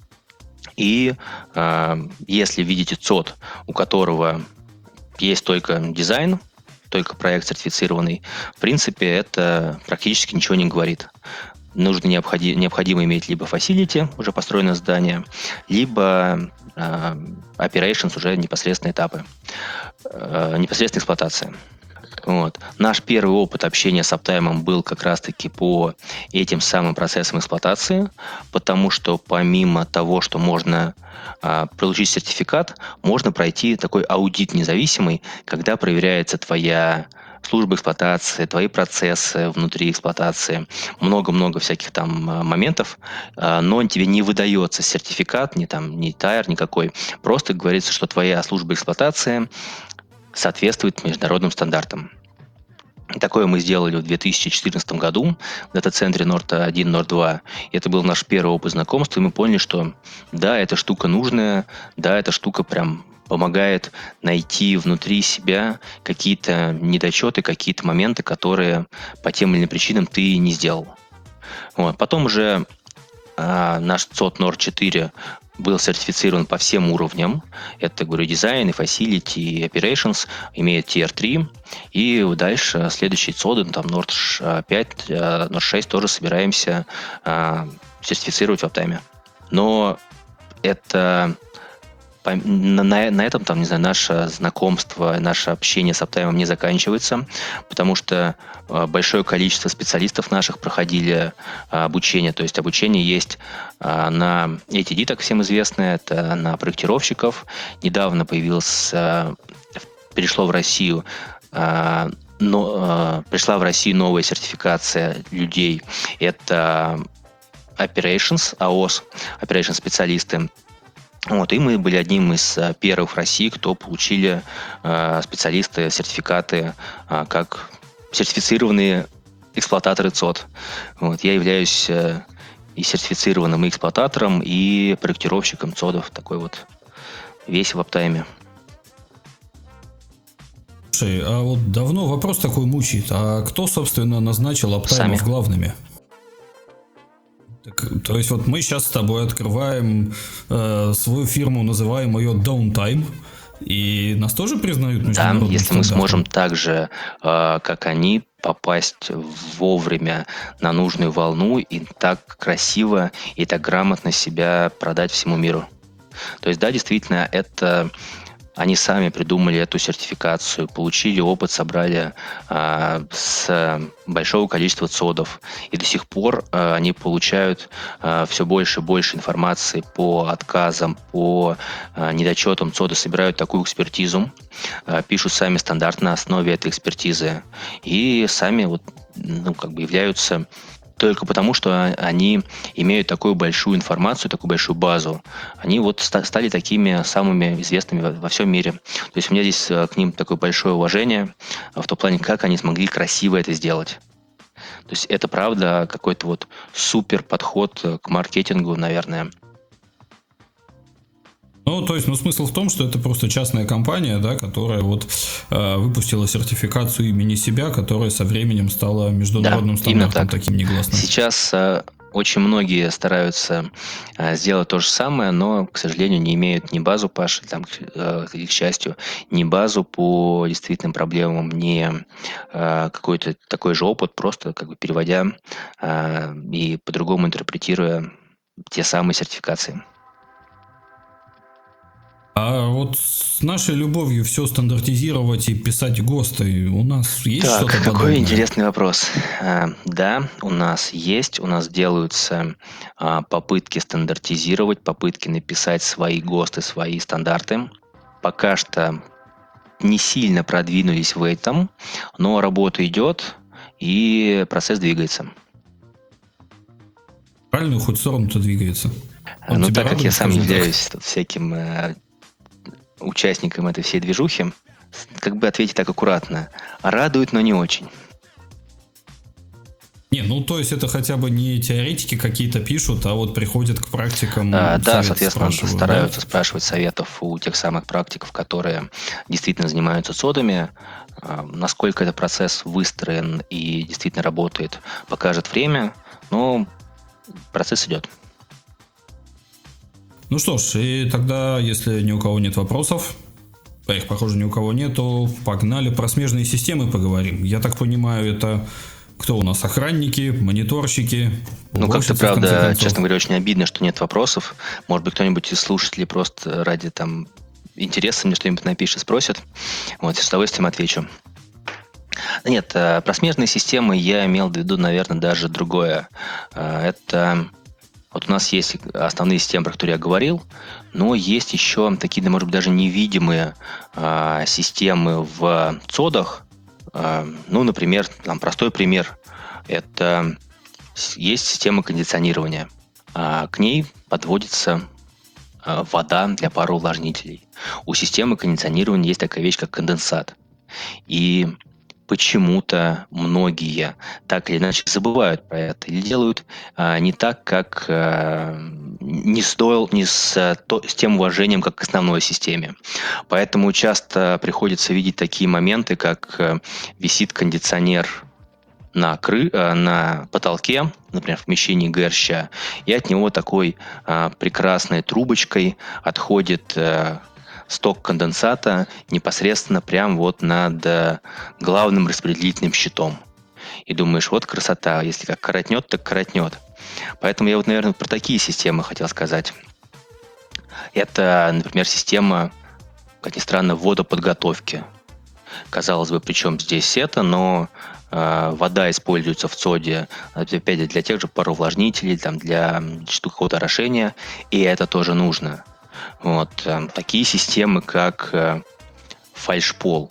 И э, если видите цод, у которого есть только дизайн, только проект сертифицированный, в принципе, это практически ничего не говорит. Нужно необходимо, необходимо иметь либо facility, уже построенное здание, либо э, operations, уже непосредственные этапы, э, непосредственная эксплуатация. Вот. Наш первый опыт общения с Uptime был как раз-таки по этим самым процессам эксплуатации, потому что помимо того, что можно а, получить сертификат, можно пройти такой аудит независимый, когда проверяется твоя служба эксплуатации, твои процессы внутри эксплуатации, много-много всяких там моментов, но тебе не выдается сертификат, ни там, ни тайр никакой, просто говорится, что твоя служба эксплуатации соответствует международным стандартам. Такое мы сделали в две тысячи четырнадцатом году в дата-центре Норд один, Норд два. Это был наш первый опыт знакомства, и мы поняли, что да, эта штука нужная, да, эта штука прям помогает найти внутри себя какие-то недочеты, какие-то моменты, которые по тем или иным причинам ты не сделал. Вот. Потом уже а, наш цод Норд четыре был сертифицирован по всем уровням. Это, говорю, дизайн, и facility, и operations, имеет тир три. И дальше следующие цоды, там Норд пять, Норд шесть тоже собираемся а, сертифицировать в Uptime. Но это на, на этом, там, не знаю, наше знакомство, наше общение с Uptime не заканчивается, потому что большое количество специалистов наших проходили обучение. То есть обучение есть на эй ти ди, так всем известное, это на проектировщиков. Недавно появился, перешло в Россию, но, пришла в Россию новая сертификация людей. Это Operations, эй о эс, Operations специалисты. Вот, и мы были одним из первых в России, кто получили э, специалисты, сертификаты, э, как сертифицированные эксплуататоры цод. Вот, я являюсь э, и сертифицированным и эксплуататором, и проектировщиком цодов. Такой вот весь в Uptime. Слушай, а вот давно вопрос такой мучает. А кто, собственно, назначил Uptime главными? Так, то есть вот мы сейчас с тобой открываем э, свою фирму, называем ее Downtime, и нас тоже признают международным Да, если стандартом? мы сможем так же, э, как они, попасть вовремя на нужную волну и так красиво и так грамотно себя продать всему миру. То есть, да, действительно, это... Они сами придумали эту сертификацию, получили опыт, собрали а, с большого количества цодов. И до сих пор а, они получают а, все больше и больше информации по отказам, по а, недочетам цода, собирают такую экспертизу, а, пишут сами стандарт на основе этой экспертизы и сами вот, ну, как бы являются... Только потому, что они имеют такую большую информацию, такую большую базу. Они вот стали такими самыми известными во всем мире. То есть у меня здесь к ним такое большое уважение в том плане, как они смогли красиво это сделать. То есть это правда какой-то вот супер подход к маркетингу, наверное. Ну, то есть, ну, смысл в том, что это просто частная компания, да, которая вот э, выпустила сертификацию имени себя, которая со временем стала международным да, стандартом, так. таким негласным. Сейчас э, очень многие стараются э, сделать то же самое, но, к сожалению, не имеют ни базу, Паши, там, э, к счастью, ни базу по действительным проблемам, ни э, какой-то такой же опыт, просто как бы переводя э, и по-другому интерпретируя те самые сертификации. А вот с нашей любовью все стандартизировать и писать ГОСТы у нас есть так, что-то какой подобное? интересный вопрос. А, да, у нас есть, у нас делаются а, попытки стандартизировать, попытки написать свои ГОСТы, свои стандарты. Пока что не сильно продвинулись в этом, но работа идет и процесс двигается. правильную хоть сторону-то двигается. Он ну, тебя так как я радует, сам скажем так? являюсь тут всяким э, участником этой всей движухи, как бы ответить так аккуратно. Радует, но не очень. Не, ну то есть это хотя бы не теоретики какие-то пишут, а вот приходят к практикам. А, да, совет соответственно, спрашивают, стараются да? спрашивать советов у тех самых практиков, которые действительно занимаются цодами. А, насколько этот процесс выстроен и действительно работает, покажет время, но процесс идет. Ну что ж, и тогда, если ни у кого нет вопросов, а их, похоже, ни у кого нет, то погнали про смежные системы поговорим. Я так понимаю, это кто у нас? Охранники, мониторщики? Ну, как-то, уборщицы, в конце правда, концов? честно говоря, очень обидно, что нет вопросов. Может быть, кто-нибудь из слушателей просто ради там интереса мне что-нибудь напишет, спросит. Вот, с удовольствием отвечу. Да нет, э, про смежные системы я имел в виду, наверное, даже другое. Э, Это вот у нас есть основные системы, про которые я говорил, но есть еще такие, да, может быть, даже невидимые э, системы в цодах. Э, ну, например, там простой пример. Это с- есть система кондиционирования. А, к ней подводится э, вода для пароувлажнителей. У системы кондиционирования есть такая вещь, как конденсат. И почему-то многие так или иначе забывают про это или делают а, не так, как а, не стоил, не с, а, то- с тем уважением, как к основной системе. Поэтому часто приходится видеть такие моменты, как а, висит кондиционер на, кры, а, на потолке, например, в помещении ГРЩ, и от него такой а, прекрасной трубочкой отходит а, сток конденсата непосредственно прямо вот над э, главным распределительным щитом. И думаешь, вот красота, если как коротнет, так коротнет. Поэтому я вот, наверное, про такие системы хотел сказать. Это, например, система, как ни странно, водоподготовки. Казалось бы, причем здесь это, но э, вода используется в цоде, опять же, для тех же пароувлажнителей, там, для штук какого-то орошения, и это тоже нужно. Вот, э, такие системы, как э, фальшпол,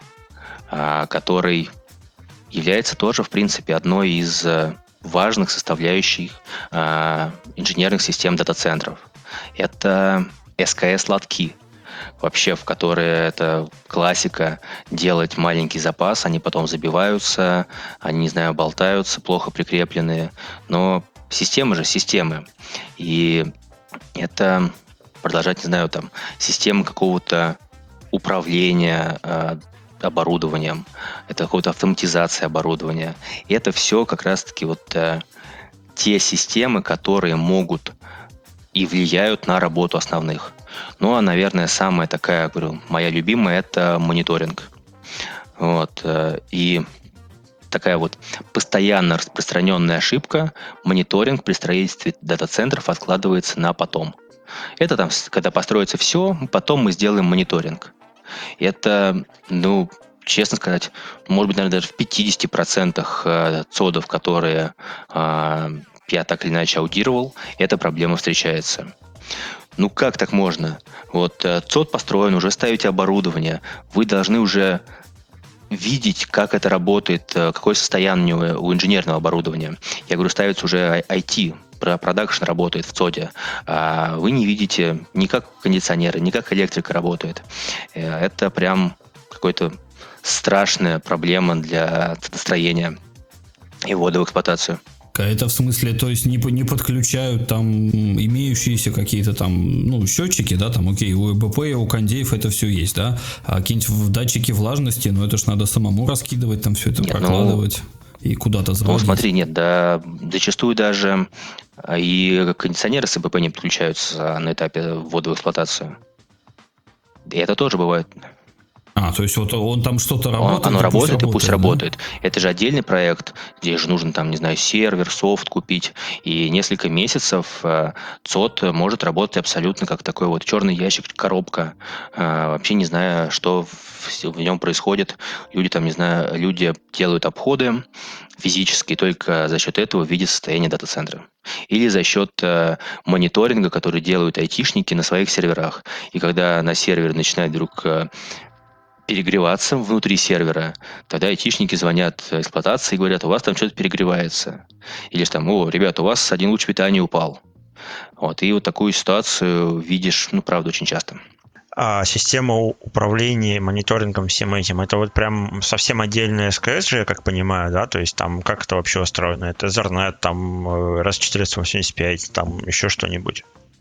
э, который является тоже, в принципе, одной из э, важных составляющих э, инженерных систем дата-центров. Это эс ка эс-лотки, вообще, в которые это классика делать маленький запас, они потом забиваются, они, не знаю, болтаются, плохо прикрепленные, но системы же системы. И это продолжать, не знаю, там, системы какого-то управления э, оборудованием, это какая-то автоматизация оборудования. И это все как раз-таки вот э, те системы, которые могут и влияют на работу основных. Ну, а, наверное, самая такая, говорю, моя любимая, это мониторинг. Вот. э, И такая вот постоянно распространенная ошибка: мониторинг при строительстве дата-центров откладывается на потом. Это там, с- когда построится все, потом мы сделаем мониторинг. Это, ну, честно сказать, может быть, наверное, даже в пятьдесят процентов э, цодов, которые э, я так или иначе аудировал, эта проблема встречается. Ну как так можно? Вот э, цод построен, уже ставите оборудование, вы должны уже видеть, как это работает, э, какое состояние у у инженерного оборудования. Я говорю, ставится уже ай ти, про- продакшн работает в цоде, а вы не видите ни как кондиционеры, ни как электрика работает. Э, Это прям какой-то страшная проблема для цодостроения и ввода в эксплуатацию. А это в смысле, то есть не, по- не подключают там имеющиеся какие-то там, ну, счетчики, да, там, окей, у ЭБП, у кондеев это все есть, да, а какие-нибудь в- датчики влажности, ну, это ж надо самому раскидывать, там все это Нет, ну, прокладывать и куда-то Ну, заводить. смотри, нет, да, зачастую даже а, и кондиционеры с ЭБП не подключаются на этапе ввода в эксплуатацию. И это тоже бывает. А, то есть вот он там что-то Он- работает, Оно и пусть работает, и пусть да? работает. Это же отдельный проект, где же нужно, там, не знаю, сервер, софт купить. И несколько месяцев э, цод может работать абсолютно как такой вот черный ящик, коробка. Э, вообще не зная, что в, в нем происходит. Люди там, не знаю, люди делают обходы физически, и только за счет этого видят состояние дата-центра. Или за счет э, мониторинга, который делают айтишники на своих серверах. И когда на сервере начинает вдруг э, перегреваться внутри сервера, тогда айтишники звонят эксплуатации и говорят, у вас там что-то перегревается. Или же там, о, ребята, у вас один луч питания упал. Вот, и вот такую ситуацию видишь, ну, правда, очень часто. А система управления мониторингом всем этим, это вот прям совсем отдельная эс ка эс же, я как понимаю, да? То есть там как это вообще устроено? Это Ethernet, там эс четыреста восемьдесят пять, там еще что-нибудь?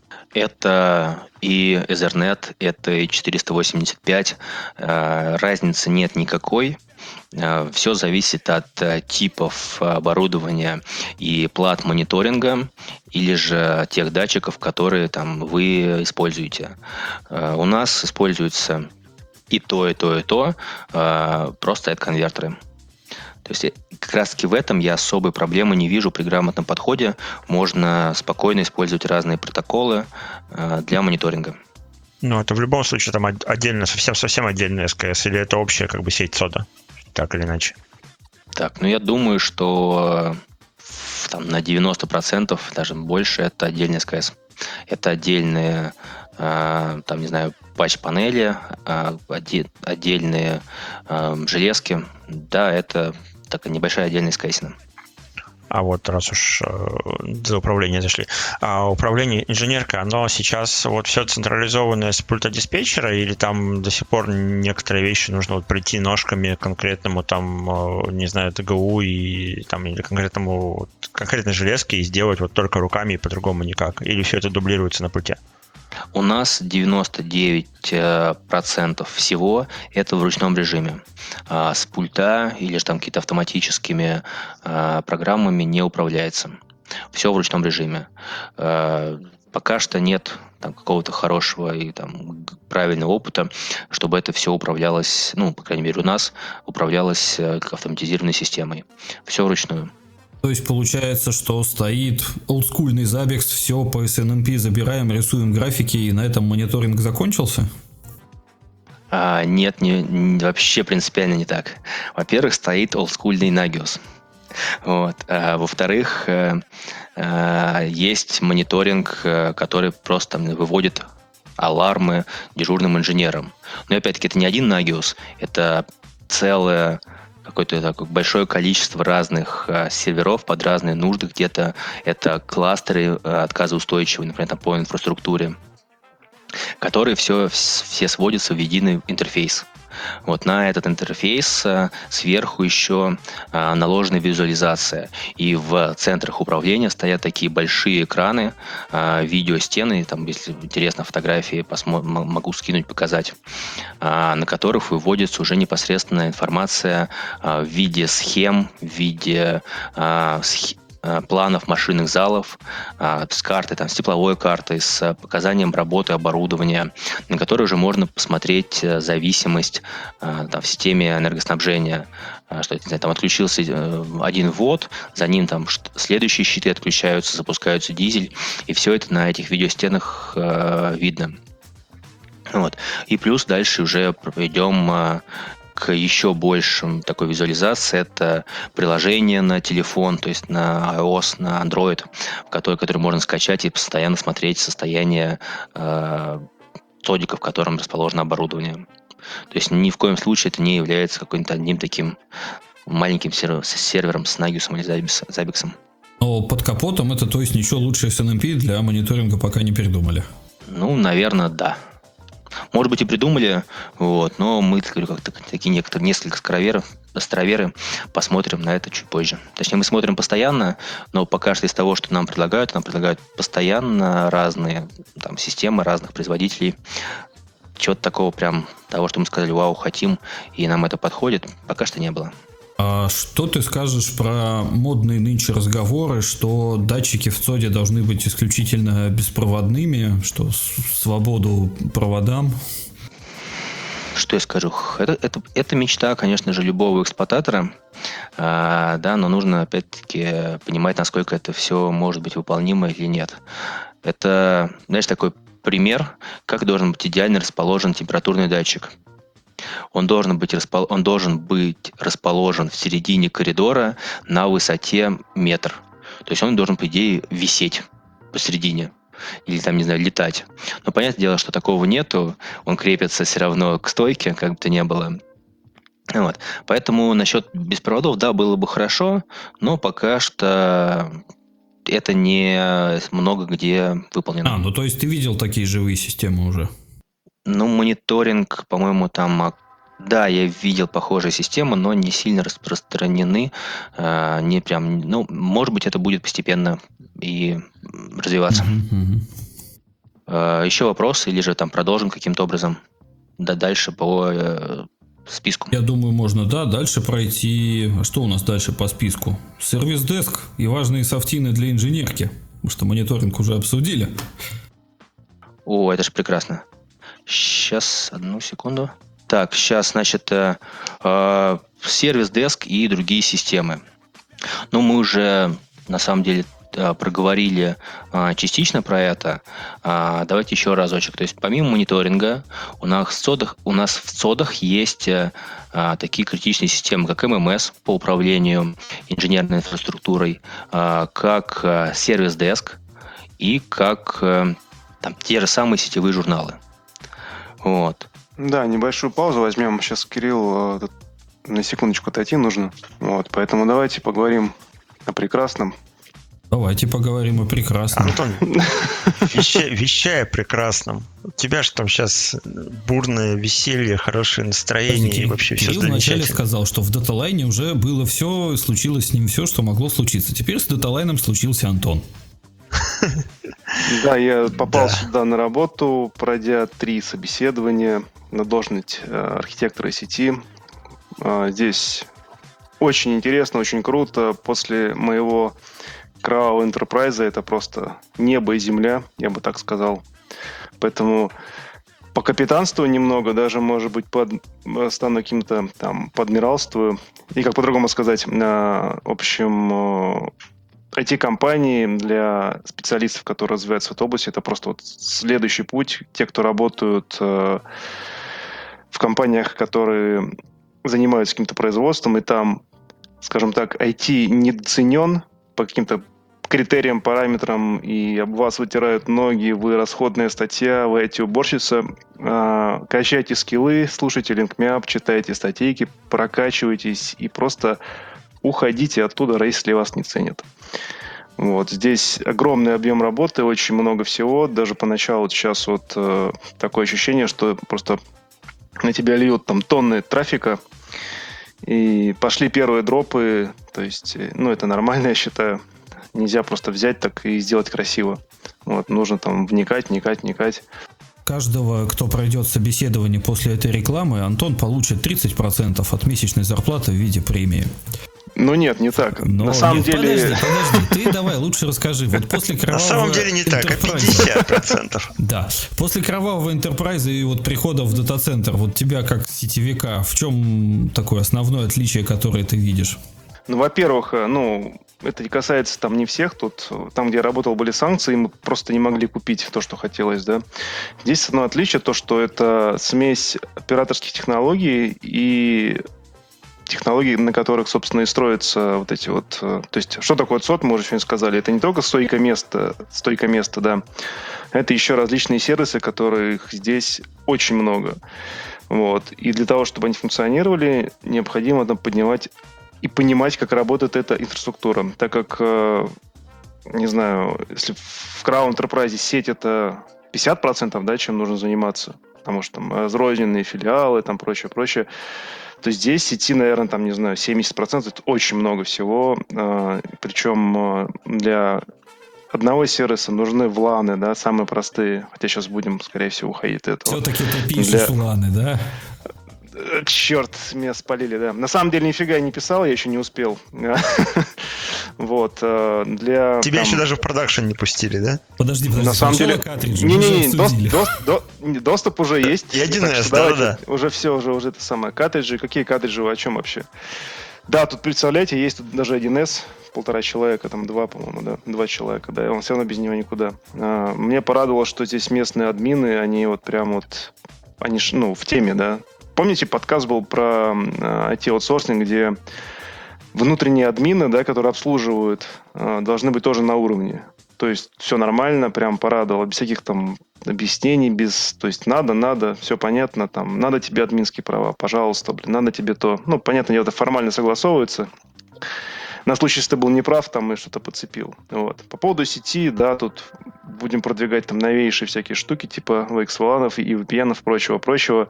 Это и Ethernet, это и четыреста восемьдесят пять. Разницы нет никакой. Все зависит от типов оборудования и плат мониторинга или же тех датчиков, которые там вы используете. У нас используется и то, и то, и то. Просто это конвертеры. То есть как раз-таки в этом я особой проблемы не вижу при грамотном подходе. Можно спокойно использовать разные протоколы для мониторинга. Ну, это в любом случае там отдельно, совсем-совсем отдельная эс ка эс, или это общая как бы сеть сода, так или иначе? Так, ну я думаю, что там, на девяносто процентов, даже больше, это отдельный эс ка эс. Это отдельные, там, не знаю, патч-панели, отдельные железки. Да, это такая небольшая отдельная эс ка эс. А вот раз уж э, за управление зашли. А управление инженеркой, оно сейчас вот все централизованное с пульта диспетчера, или там до сих пор некоторые вещи нужно вот прийти ножками к конкретному там, э, не знаю, тэ гэ у и там или конкретному конкретной железке и сделать вот только руками и по-другому никак? Или все это дублируется на пульте? У нас девяносто девять процентов всего это в ручном режиме. А с пульта или же там какие-то автоматическими а, программами не управляется. Все в ручном режиме. А, пока что нет там какого-то хорошего и там правильного опыта, чтобы это все управлялось, ну, по крайней мере, у нас управлялось как автоматизированной системой. Все вручную. То есть получается, что стоит олдскульный Zabbix, все по эс эн эм пи забираем, рисуем графики, и на этом мониторинг закончился? А, нет, не, не, вообще принципиально не так. Во-первых, стоит олдскульный Nagios. Вот. А, во-вторых, а, а, есть мониторинг, который просто выводит алармы дежурным инженерам. Но опять-таки это не один Nagios, это целое какое-то такое большое количество разных а, серверов под разные нужды. Где-то это кластеры а, отказоустойчивые, например, там, по инфраструктуре, которые все, все сводятся в единый интерфейс. Вот на этот интерфейс а, сверху еще а, наложена визуализация. И в центрах управления стоят такие большие экраны, а, видеостены, там, если интересно, фотографии посмо- могу скинуть, показать, а, на которых выводится уже непосредственно информация а, в виде схем, в виде а, сх- планов машинных залов, с картой, там, с тепловой картой, с показанием работы оборудования, на которой уже можно посмотреть зависимость там, в системе энергоснабжения, что не знаю, там отключился один ввод, за ним там следующие щиты отключаются, запускаются дизель, и все это на этих видеостенах э, видно. Вот. И плюс дальше уже идем к еще большим такой визуализации. Это приложение на телефон, то есть на iOS, на Android, в которое, которое можно скачать и постоянно смотреть состояние э, цодика, в котором расположено оборудование. То есть ни в коем случае это не является каким-то одним таким маленьким сервером, сервером с Nagios или Zabbix. Но под капотом это, то есть, ничего лучше эс эн эм пи для мониторинга пока не придумали? Ну, наверное, да. Может быть, и придумали, вот, но мы, говорю, как такие некоторые, несколько староверы, староверы, посмотрим на это чуть позже. Точнее, мы смотрим постоянно, но пока что из того, что нам предлагают, нам предлагают постоянно разные там, системы разных производителей. Чего-то такого прям, того, что мы сказали, вау, хотим, и нам это подходит, пока что не было. А что ты скажешь про модные нынче разговоры, что датчики в цоде должны быть исключительно беспроводными, что свободу проводам? Что я скажу? Это, это, это мечта, конечно же, любого эксплуататора, а, да, но нужно, опять-таки, понимать, насколько это все может быть выполнимо или нет. Это, знаешь, такой пример, как должен быть идеально расположен температурный датчик. Он должен быть, распол... он должен быть расположен в середине коридора на высоте метр. То есть он должен, по идее, висеть посередине. или там, не знаю, летать. Но понятное дело, что такого нету, он крепится все равно к стойке, как бы то ни было. Вот. Поэтому насчет беспроводов, да, было бы хорошо, но пока что это не много где выполнено. А, ну то есть ты видел такие живые системы уже? Ну, мониторинг, по-моему, там... Да, я видел похожие системы, но не сильно распространены. э, Не прям... Ну, может быть, это будет постепенно и развиваться. Мгм, мгм. Э, Еще вопросы, или же там продолжим каким-то образом? Да, дальше по э, списку. Я думаю, можно, да, дальше пройти. А что у нас дальше по списку? Сервис-деск и важные софтины для инженерки. Потому что мониторинг уже обсудили. О, это же прекрасно. Сейчас, одну секунду. Так, сейчас, значит, э, э, сервис-деск и другие системы. Ну, мы уже, на самом деле, э, проговорили э, частично про это. А, давайте еще разочек. То есть, помимо мониторинга, у нас в цодах, у нас в цодах есть э, э, такие критичные системы, как эм эм эс по управлению инженерной инфраструктурой, э, как э, сервис-деск и как э, там, те же самые сетевые журналы. Вот. Да, небольшую паузу возьмем. Сейчас Кирилл э, на секундочку отойти нужно. Вот, поэтому давайте поговорим о прекрасном. Давайте поговорим о прекрасном. Антон, вещай, вещай о прекрасном. У тебя же там сейчас бурное веселье, хорошее настроение и вообще все Кирилл вначале замечательно. сказал, что в даталайне уже было все, случилось с ним все, что могло случиться. Теперь с даталайном случился Антон. Да, я попал Да. сюда на работу, пройдя три собеседования на должность э, архитектора сети. Э, Здесь очень интересно, очень круто. После моего кровавого энтерпрайза это просто небо и земля, я бы так сказал. Поэтому по капитанству немного, даже, может быть, под, стану каким-то там подмиралствую. И как по-другому сказать, э, в общем, э, ай ти-компании для специалистов, которые развиваются в этой области, это просто вот следующий путь. Те, кто работают э, в компаниях, которые занимаются каким-то производством, и там, скажем так, ай ти недооценен по каким-то критериям, параметрам, и об вас вытирают ноги, вы расходная статья, вы ай ти-уборщица. Э, качайте скиллы, слушайте LinkMeUp, читайте статейки, прокачивайтесь и просто уходите оттуда, если вас не ценят. Вот. Здесь огромный объем работы, очень много всего. Даже поначалу вот сейчас вот э, такое ощущение, что просто на тебя льют там тонны трафика, и пошли первые дропы. То есть, ну, это нормально, я считаю. Нельзя просто взять так и сделать красиво. Вот. Нужно там вникать, вникать, вникать. Каждого, кто пройдет собеседование после этой рекламы, Антон получит тридцать процентов от месячной зарплаты в виде премии. Ну нет, не так. Но на самом нет, деле... Подожди, подожди, ты давай лучше расскажи. Вот после На кровавого самом деле не так, а энтерпрайза- пятьдесят процентов. Да. После кровавого энтерпрайза и вот прихода в дата-центр, вот тебя как сетевика, в чем такое основное отличие, которое ты видишь? Ну, во-первых, э, ну, это не касается там не всех. Тут, э, там, где я работал, были санкции, и мы просто не могли купить то, что хотелось, да. Здесь одно отличие, то, что это смесь операторских технологий и технологий, на которых, собственно, и строятся вот эти вот... э, То есть, что такое сот, мы уже сегодня сказали. Это не только стойка места, стойка места, да. Это еще различные сервисы, которых здесь очень много. Вот. И для того, чтобы они функционировали, необходимо там поднимать и понимать, как работает эта инфраструктура. Так как, э, не знаю, если в Crown Enterprise сеть это пятьдесят процентов, да, чем нужно заниматься, потому что там разрозненные филиалы, там прочее, прочее, то здесь сети, наверное, там, не знаю, семьдесят процентов, это очень много всего. Э, причем э, для одного сервиса нужны вланы, да, самые простые. Хотя сейчас будем, скорее всего, уходить от этого. Все-таки ты пишешь Для- вланы, да? Черт, меня спалили, да. На самом деле нифига я не писал, я еще не успел. Вот. э, Для... Тебя там, еще даже в продакшн не пустили, да? Подожди, подожди. На самом сначала деле... картриджи, мы же Не-не-не, дос- обсудили. дос- до- доступ уже есть. И один Так эс, что давайте, да-да-да. Уже все, уже, уже это самое. Картриджи, какие картриджи, вы о чем вообще? Да, тут, представляете, есть тут даже один эс, полтора человека, там два, по-моему, да, два человека, да, и он все равно без него никуда. А, Мне порадовало, что здесь местные админы, они вот прям вот, они, ж, ну, в теме, да. Помните, подкаст был про а, ай ти-аутсорсинг, где внутренние админы, да, которые обслуживают, а, должны быть тоже на уровне. То есть все нормально, прям порадовало, без всяких там объяснений, без... То есть надо, надо, все понятно, там, надо тебе админские права, пожалуйста, блин, надо тебе то. Ну, понятно, дело, это формально согласовывается. На случай, если ты был неправ, там, и что-то подцепил. Вот. По поводу сети, да, тут будем продвигать там новейшие всякие штуки, типа ви экс ван и ви пи эн, прочего-прочего.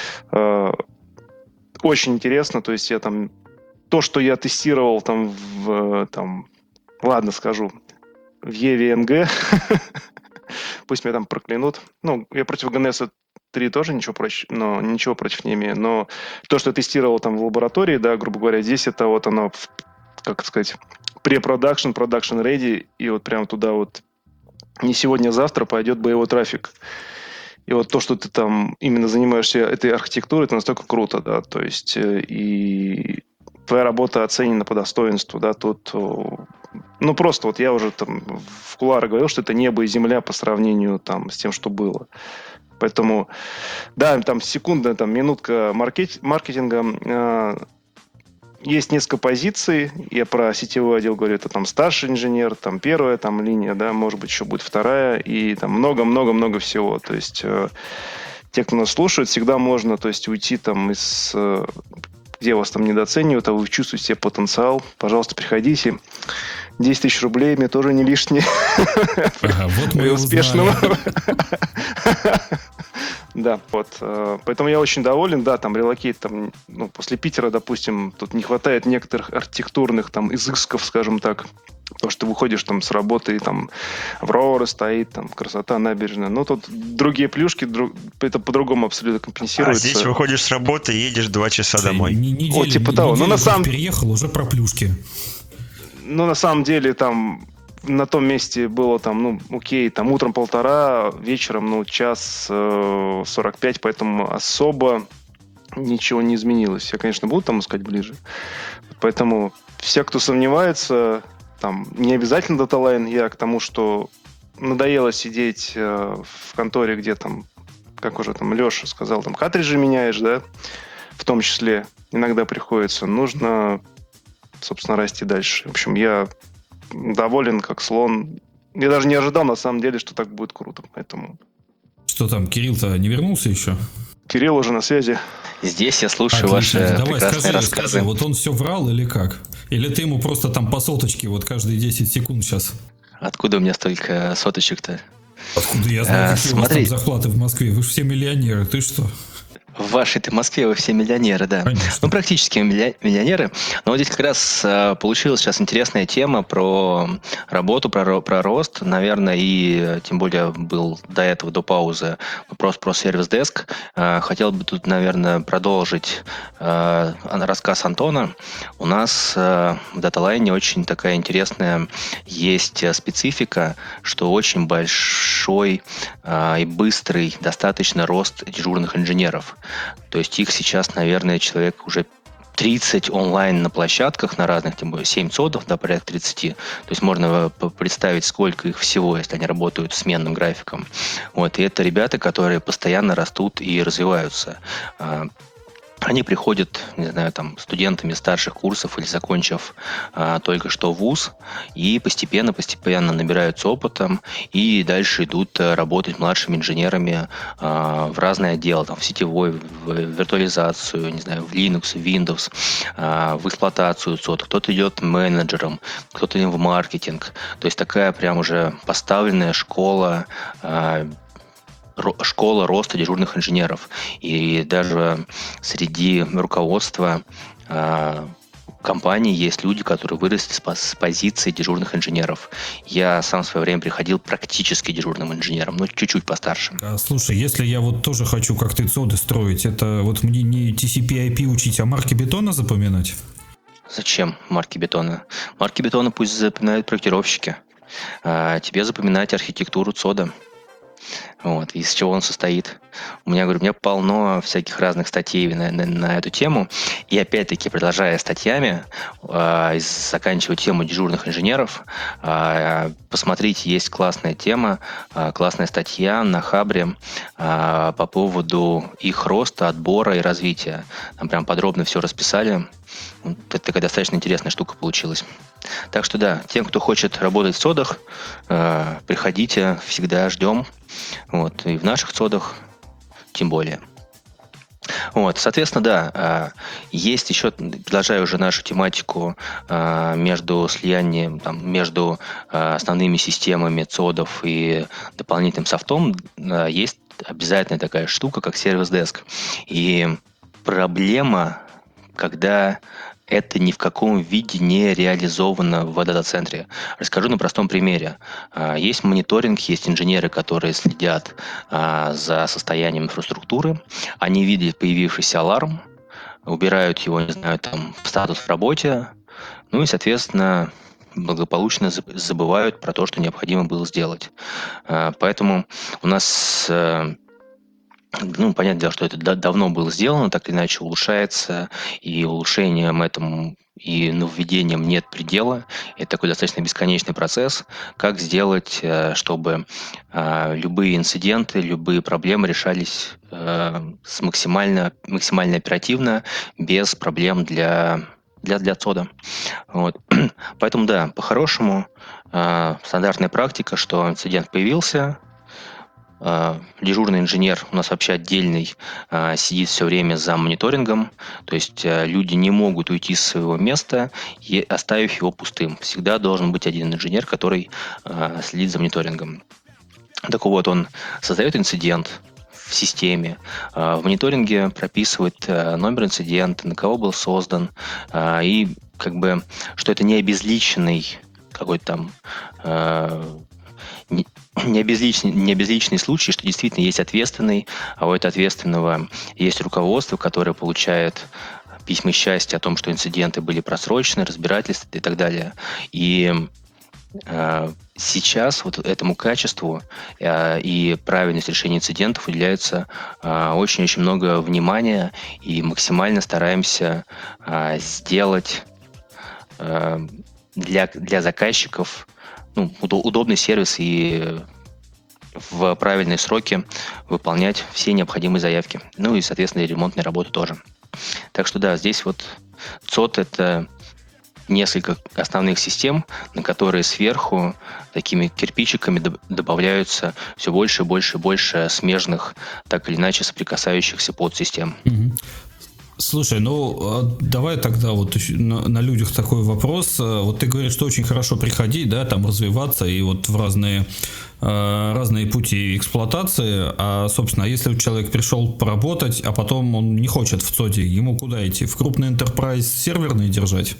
Очень интересно, то есть я там... То, что я тестировал там в... Там, ладно, скажу. В и ви эн джи. Пусть меня там проклянут. Ну, я против джи эн эс три тоже ничего против, но ничего против не имею. Но то, что я тестировал там в лаборатории, да, грубо говоря, здесь это вот оно, как сказать, pre-production, production ready, и вот прям туда вот не сегодня, а завтра пойдет боевой трафик. И вот то, что ты там именно занимаешься этой архитектурой, это настолько круто, да, то есть и твоя работа оценена по достоинству, да, тут, ну, просто вот я уже там в кулуарах говорил, что это небо и земля по сравнению там с тем, что было. Поэтому, да, там секундная, там минутка маркет, маркетинга, э, есть несколько позиций, я про сетевой отдел говорю, это там старший инженер, там первая там линия, да, может быть, еще будет вторая, и там много-много-много всего, то есть э, те, кто нас слушает, всегда можно, то есть уйти там из... Э, где вас там недооценивают, а вы чувствуете себе потенциал, пожалуйста, приходите. десять тысяч рублей мне тоже не лишние. Ага, вот мы успешного. Да, вот. Поэтому я очень доволен. Да, там релокейт, там, ну, после Питера, допустим, тут не хватает некоторых архитектурных там изысков, скажем так. Потому что ты выходишь там с работы, и там Аврора стоит, там красота набережная. Ну, тут другие плюшки, друг... это по-другому абсолютно компенсируется. А здесь выходишь с работы и едешь два часа домой. Неделю, О, типа того. Ну, на самом... переехал уже про плюшки. Ну, на самом деле, там на том месте было там, ну, окей, там утром полтора, вечером, ну, час э, сорок пять, поэтому особо ничего не изменилось. Я, конечно, буду там искать ближе. Поэтому все, кто сомневается, там, не обязательно даталайн, я к тому, что надоело сидеть э, в конторе, где там, как уже там Леша сказал, там картриджи меняешь, да, в том числе иногда приходится. Нужно, собственно, расти дальше. В общем, я доволен, как слон. Я даже не ожидал, на самом деле, что так будет круто. Поэтому... Что там, Кирилл-то не вернулся еще? Кирилл уже на связи. Здесь я слушаю Отлично. ваши Давай, прекрасные скажи, рассказы. скажи, вот он все врал или как? Или ты ему просто там по соточке вот каждые десять секунд сейчас? Откуда у меня столько соточек-то? Откуда я знаю, А, какие смотри. у вас там зарплаты в Москве? Вы же все миллионеры, ты что? В вашей-то Москве вы все миллионеры, да. Конечно. Ну, практически милли- миллионеры. Но вот здесь как раз а, получилась сейчас интересная тема про работу, про, ро- про рост. Наверное, и э, тем более был до этого, до паузы, вопрос про сервис-деск. А, хотел бы тут, наверное, продолжить а, рассказ Антона. У нас а, в DataLine очень такая интересная есть а, специфика, что очень большой а, и быстрый достаточно рост дежурных инженеров. То есть их сейчас, наверное, человек уже тридцать онлайн на площадках, на разных, тем более семь цодов, да, порядка тридцать. То есть можно представить, сколько их всего, если они работают сменным графиком. Вот. И это ребята, которые постоянно растут и развиваются. Они приходят, не знаю, там, студентами старших курсов или закончив а, только что вуз, и постепенно-постепенно набираются опытом, и дальше идут а, работать младшими инженерами а, в разные отделы, там, в сетевой, в виртуализацию, не знаю, в Linux, в Windows, а, в эксплуатацию цод. Кто-то идет менеджером, кто-то в маркетинг. То есть такая прям уже поставленная школа, а, школа роста дежурных инженеров. И даже среди руководства э, компании есть люди, которые выросли с, с позиции дежурных инженеров. Я сам в свое время приходил практически дежурным инженером, но чуть-чуть постарше. А, слушай, если я вот тоже хочу, как ты, цоды строить, это вот мне не ти си пи ай пи учить, а марки бетона запоминать? Зачем марки бетона? Марки бетона пусть запоминают проектировщики. А тебе запоминать архитектуру цода. Вот, из чего он состоит. У меня, говорю, у меня полно всяких разных статей на, на, на эту тему. И опять-таки, продолжая статьями, э, заканчивая тему дежурных инженеров, э, посмотрите, есть классная тема, э, классная статья на Хабре э, по поводу их роста, отбора и развития. Там прям подробно все расписали. Вот это такая достаточно интересная штука получилась. Так что да, тем, кто хочет работать в цодах, э, приходите, всегда ждем. Вот, и в наших цодах тем более. Вот, соответственно, да, есть еще, продолжая уже нашу тематику между слиянием, там, между основными системами цодов и дополнительным софтом, есть обязательная такая штука, как сервис-деск. И проблема, когда это ни в каком виде не реализовано в дата-центре. Расскажу на простом примере. Есть мониторинг, есть инженеры, которые следят за состоянием инфраструктуры. Они видят появившийся аларм, убирают его, не знаю, там, в статус в работе, ну и, соответственно, благополучно забывают про то, что необходимо было сделать. Поэтому у нас... Ну, понятное дело, что это давно было сделано, так или иначе улучшается, и улучшением этому и нововведением нет предела. Это такой достаточно бесконечный процесс. Как сделать, чтобы любые инциденты, любые проблемы решались с максимально, максимально оперативно, без проблем для, для, для цода. Вот. Поэтому, да, по-хорошему, стандартная практика, что инцидент появился, дежурный инженер у нас вообще отдельный, сидит все время за мониторингом, то есть люди не могут уйти с своего места, оставив его пустым. Всегда должен быть один инженер, который следит за мониторингом. Так вот, он создает инцидент в системе, в мониторинге прописывает номер инцидента, на кого был создан, и как бы, что это не обезличенный какой-то там не обезличенный, не обезличенный случай, что действительно есть ответственный, а у этого ответственного есть руководство, которое получает письма счастья о том, что инциденты были просрочены, разбирательства и так далее. И э, сейчас вот этому качеству э, и правильность решения инцидентов уделяется э, очень-очень много внимания, и максимально стараемся э, сделать э, для, для заказчиков ну, удобный сервис и в правильные сроки выполнять все необходимые заявки. Ну и, соответственно, и ремонтные работы тоже. Так что да, здесь вот цод – это несколько основных систем, на которые сверху такими кирпичиками добавляются все больше и больше и больше смежных, так или иначе соприкасающихся подсистем. Угу. Слушай, ну давай тогда вот на, на людях такой вопрос. Вот ты говоришь, что очень хорошо приходить, да, там развиваться и вот в разные, разные пути эксплуатации. А, собственно, если человек пришел поработать, а потом он не хочет в цоде, ему куда идти? В крупный enterprise серверный держать?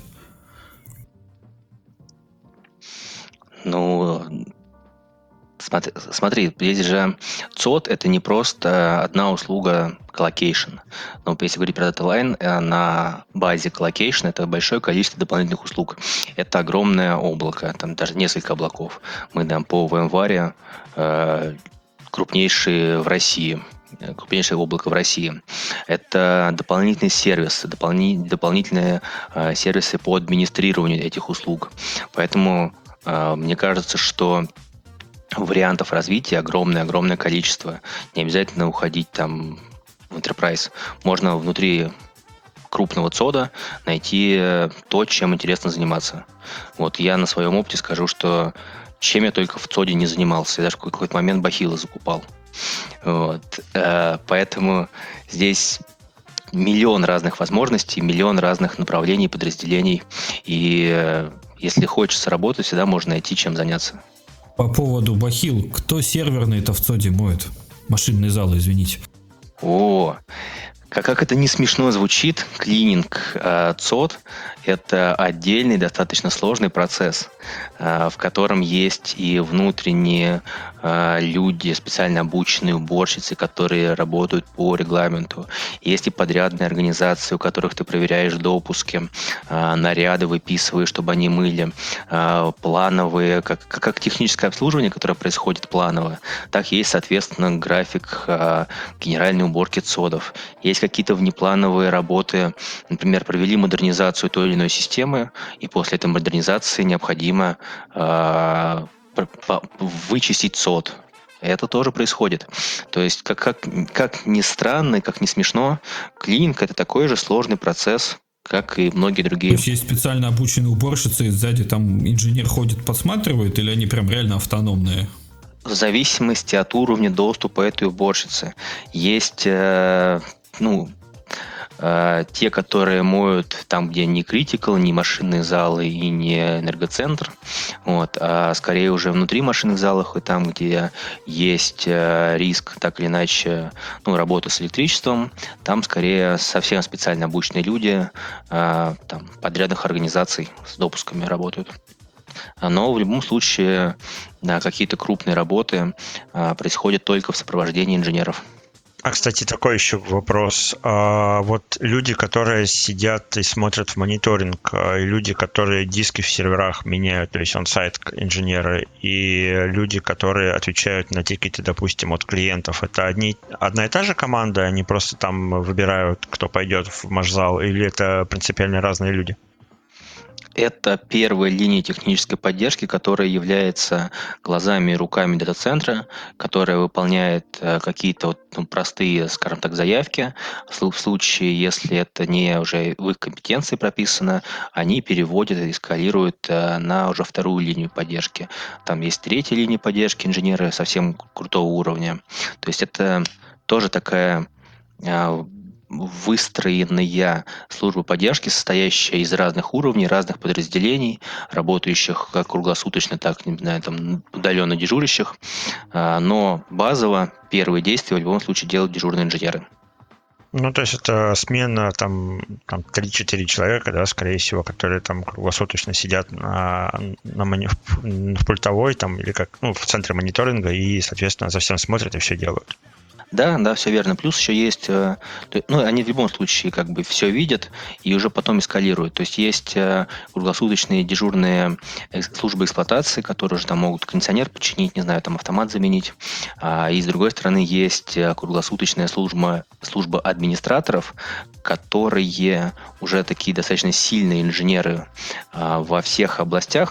Ну, смотри, смотри, здесь же цод – это не просто одна услуга коллокейшн. Но если говорить про DataLine, на базе коллокейшн это большое количество дополнительных услуг. Это огромное облако, там даже несколько облаков. Мы там по VMware э, крупнейшие в России. Крупнейшее облако в России. Это дополнительные сервисы, дополни, дополнительные э, сервисы по администрированию этих услуг. Поэтому э, мне кажется, что вариантов развития огромное-огромное количество. Не обязательно уходить там в enterprise. Можно внутри крупного цода найти то, чем интересно заниматься. Вот я на своем опыте скажу, что чем я только в цоде не занимался. Я даже в какой-то момент бахилы закупал. Вот. Поэтому здесь миллион разных возможностей, миллион разных направлений, подразделений. И если хочется работать, всегда можно найти, чем заняться. По поводу бахил, кто серверный-то в цоде моет? Машинные залы, извините. О, как, как это не смешно звучит, клининг э, цод – это отдельный, достаточно сложный процесс, э, в котором есть и внутренние э, люди, специально обученные уборщицы, которые работают по регламенту. Есть и подрядные организации, у которых ты проверяешь допуски, э, наряды выписываешь, чтобы они мыли, э, плановые, как, как техническое обслуживание, которое происходит планово, так есть, соответственно, график э, генеральной уборки цодов. Есть какие-то внеплановые работы, например, провели модернизацию той или иной системы, и после этой модернизации необходимо э, вычистить цод. Это тоже происходит. То есть, как, как, как ни странно, как ни смешно, клининг – это такой же сложный процесс, как и многие То другие. есть есть специально обученные уборщицы, и сзади там инженер ходит, подсматривает, или они прям реально автономные? В зависимости от уровня доступа этой уборщицы. Есть, э, ну, э, те, которые моют там, где не critical, не машинные залы и не энергоцентр, вот, а скорее уже внутри машинных залов и там, где есть э, риск, так или иначе, ну, работы с электричеством, там скорее совсем специально обученные люди э, там, подрядных организаций с допусками работают. Но в любом случае, да, какие-то крупные работы а, происходят только в сопровождении инженеров. А, кстати, такой еще вопрос. А, вот люди, которые сидят и смотрят в мониторинг, и люди, которые диски в серверах меняют, то есть он-сайт инженеры, и люди, которые отвечают на тикеты, допустим, от клиентов, это одни, одна и та же команда, они просто там выбирают, кто пойдет в машзал, или это принципиально разные люди? Это первая линия технической поддержки, которая является глазами и руками дата-центра, которая выполняет э, какие-то вот, ну, простые, скажем так, заявки. В, в случае, если это не уже в их компетенции прописано, они переводят и эскалируют э, на уже вторую линию поддержки. Там есть третья линия поддержки, инженеры совсем крутого уровня. То есть это тоже такая э, выстроенная служба поддержки, состоящая из разных уровней, разных подразделений, работающих как круглосуточно, так и там, удаленно дежурящих. Но базово первые действия в любом случае делают дежурные инженеры. Ну, то есть это смена там, там три-четыре человека, да, скорее всего, которые там круглосуточно сидят на, на мони... в пультовой там, или как, ну, в центре мониторинга и, соответственно, за всем смотрят и все делают. Да, да, все верно. Плюс еще есть, ну, они в любом случае как бы все видят и уже потом эскалируют. То есть есть круглосуточные дежурные службы эксплуатации, которые уже там могут кондиционер починить, не знаю, там автомат заменить. И с другой стороны есть круглосуточная служба, служба администраторов, которые уже такие достаточно сильные инженеры во всех областях.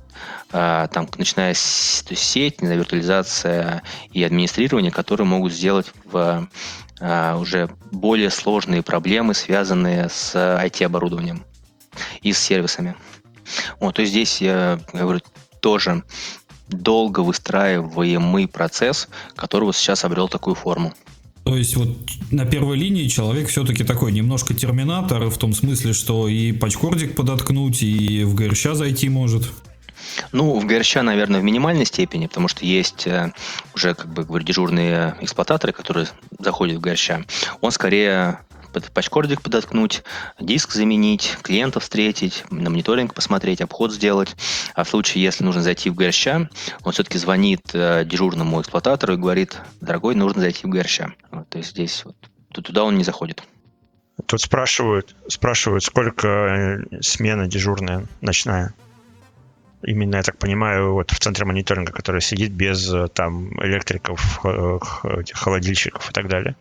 Там, начиная с то есть сеть, не знаю, виртуализация и администрирование, которые могут сделать в, а, уже более сложные проблемы, связанные с ай ти-оборудованием и с сервисами. Вот, то есть здесь, я говорю, тоже долго выстраиваемый процесс, который вот сейчас обрел такую форму. То есть вот на первой линии человек все-таки такой немножко терминатор, в том смысле, что и патчкордик подоткнуть, и в ГРЩ зайти может. Ну, в ГРЩ, наверное, в минимальной степени, потому что есть э, уже, как бы говорю, дежурные эксплуататоры, которые заходят в ГРЩ. Он скорее под патчкордик подоткнуть, диск заменить, клиентов встретить, на мониторинг посмотреть, обход сделать. А в случае, если нужно зайти в ГРЩ, он все-таки звонит э, дежурному эксплуататору и говорит: дорогой, нужно зайти в ГРЩ. Вот, то есть здесь вот, туда он не заходит. Тут спрашивают, спрашивают, сколько смена дежурная ночная. Именно, я так понимаю, вот в центре мониторинга, который сидит без там электриков, холодильщиков и так далее.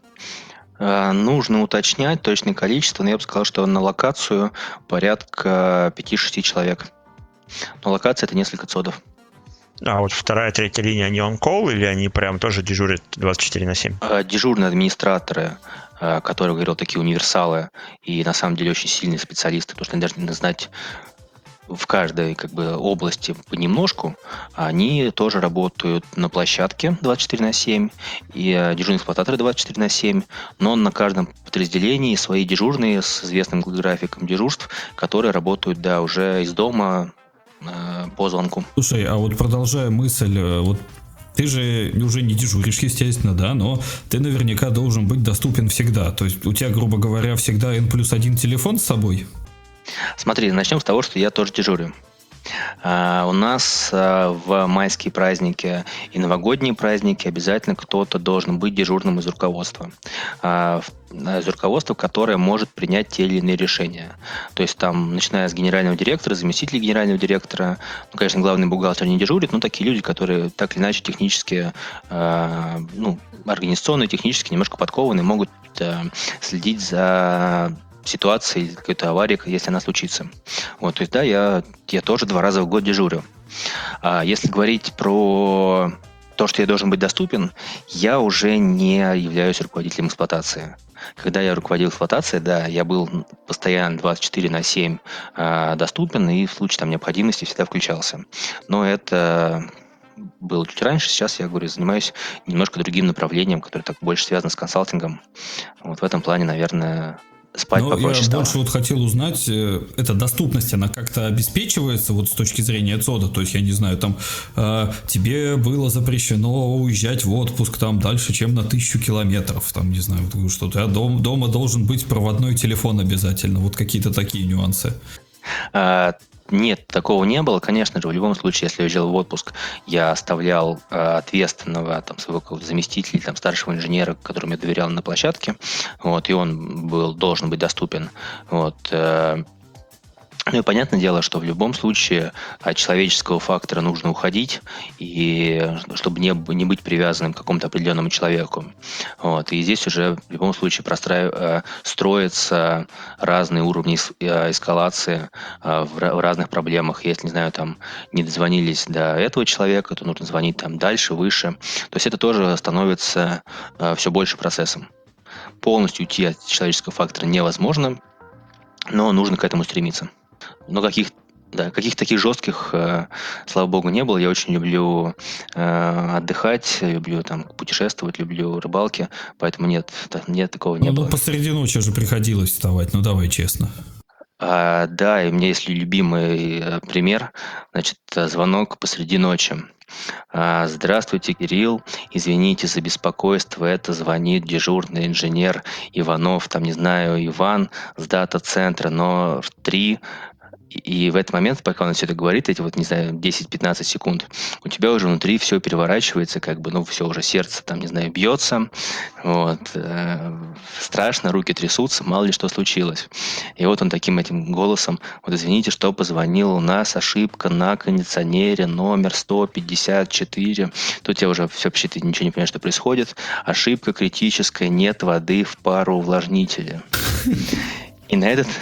Нужно уточнять точное количество, но я бы сказал, что на локацию порядка пять-шесть человек. Но локация — это несколько цодов. А вот вторая, третья линия, они on-call или они прям тоже дежурят двадцать четыре на семь? Дежурные администраторы, которые, говорил, такие универсалы и на самом деле очень сильные специалисты, потому что они должны знать в каждой как бы области понемножку, они тоже работают на площадке двадцать четыре на семь и дежурные эксплуататоры двадцать четыре на семь, но на каждом подразделении свои дежурные с известным графиком дежурств, которые работают, да, уже из дома э, по звонку. Слушай, а вот продолжая мысль, вот ты же уже не дежуришь, естественно, да, но ты наверняка должен быть доступен всегда. То есть у тебя, грубо говоря, всегда N плюс один телефон с собой? Смотри, начнем с того, что я тоже дежурю. Uh, у нас uh, в майские праздники и новогодние праздники обязательно кто-то должен быть дежурным из руководства. Uh, из руководства, которое может принять те или иные решения. То есть там, начиная с генерального директора, заместителя генерального директора, ну, конечно, главный бухгалтер не дежурит, но такие люди, которые так или иначе технически, uh, ну, организационно и технически немножко подкованы, могут uh, следить за ситуации, какой-то аварии, если она случится. Вот, то есть, да, я, я тоже два раза в год дежурю. А если говорить про то, что я должен быть доступен, я уже не являюсь руководителем эксплуатации. когда я руководил эксплуатацией, да, я был постоянно двадцать четыре на семь э, доступен и в случае там необходимости всегда включался. Но это было чуть раньше, сейчас я, говорю, занимаюсь немножко другим направлением, которое так больше связано с консалтингом. Вот в этом плане, наверное, спать Но попроще я стало. больше вот хотел узнать, э, эта доступность, она как-то обеспечивается вот с точки зрения ЦОДа? То есть, я не знаю, там э, тебе было запрещено уезжать в отпуск там дальше, чем на тысячу километров, там, не знаю, что у тебя дом, дома должен быть проводной телефон обязательно, вот какие-то такие нюансы. А, Нет, такого не было. Конечно же, в любом случае, если я уезжал в отпуск, я оставлял э, ответственного там, своего какого-то заместителя, там, старшего инженера, которому я доверял на площадке, вот, и он был, должен быть доступен. Вот, э, ну и понятное дело, что в любом случае от человеческого фактора нужно уходить, и чтобы не, не быть привязанным к какому-то определенному человеку. Вот. И здесь уже в любом случае простраив... строятся разные уровни эскалации в, в разных проблемах. Если, не знаю, там не дозвонились до этого человека, то нужно звонить там дальше, выше. То есть это тоже становится все больше процессом. Полностью уйти от человеческого фактора невозможно, но нужно к этому стремиться. Но каких, да, каких таких жестких, э, слава богу, не было. Я очень люблю э, отдыхать, люблю там путешествовать, люблю рыбалки, поэтому нет, нет такого не ну, было. Ну, посреди ночи же приходилось вставать, ну давай честно. А, да, и у меня есть любимый э, пример, значит, звонок посреди ночи. А, Здравствуйте, Кирилл. Извините за беспокойство. Это звонит дежурный инженер Иванов, там, не знаю, Иван с дата-центра, но в три. И в этот момент, пока он все это говорит, эти вот, не знаю, десять-пятнадцать секунд, у тебя уже внутри все переворачивается, как бы, ну, все уже сердце, там, не знаю, бьется, вот, э, страшно, руки трясутся, мало ли что случилось. И вот он таким этим голосом, вот, извините, что позвонил, у нас ошибка на кондиционере, номер сто пятьдесят четыре, тут я уже все вообще, ты ничего не понимаешь, что происходит, ошибка критическая, нет воды в пароувлажнителе. И на этот...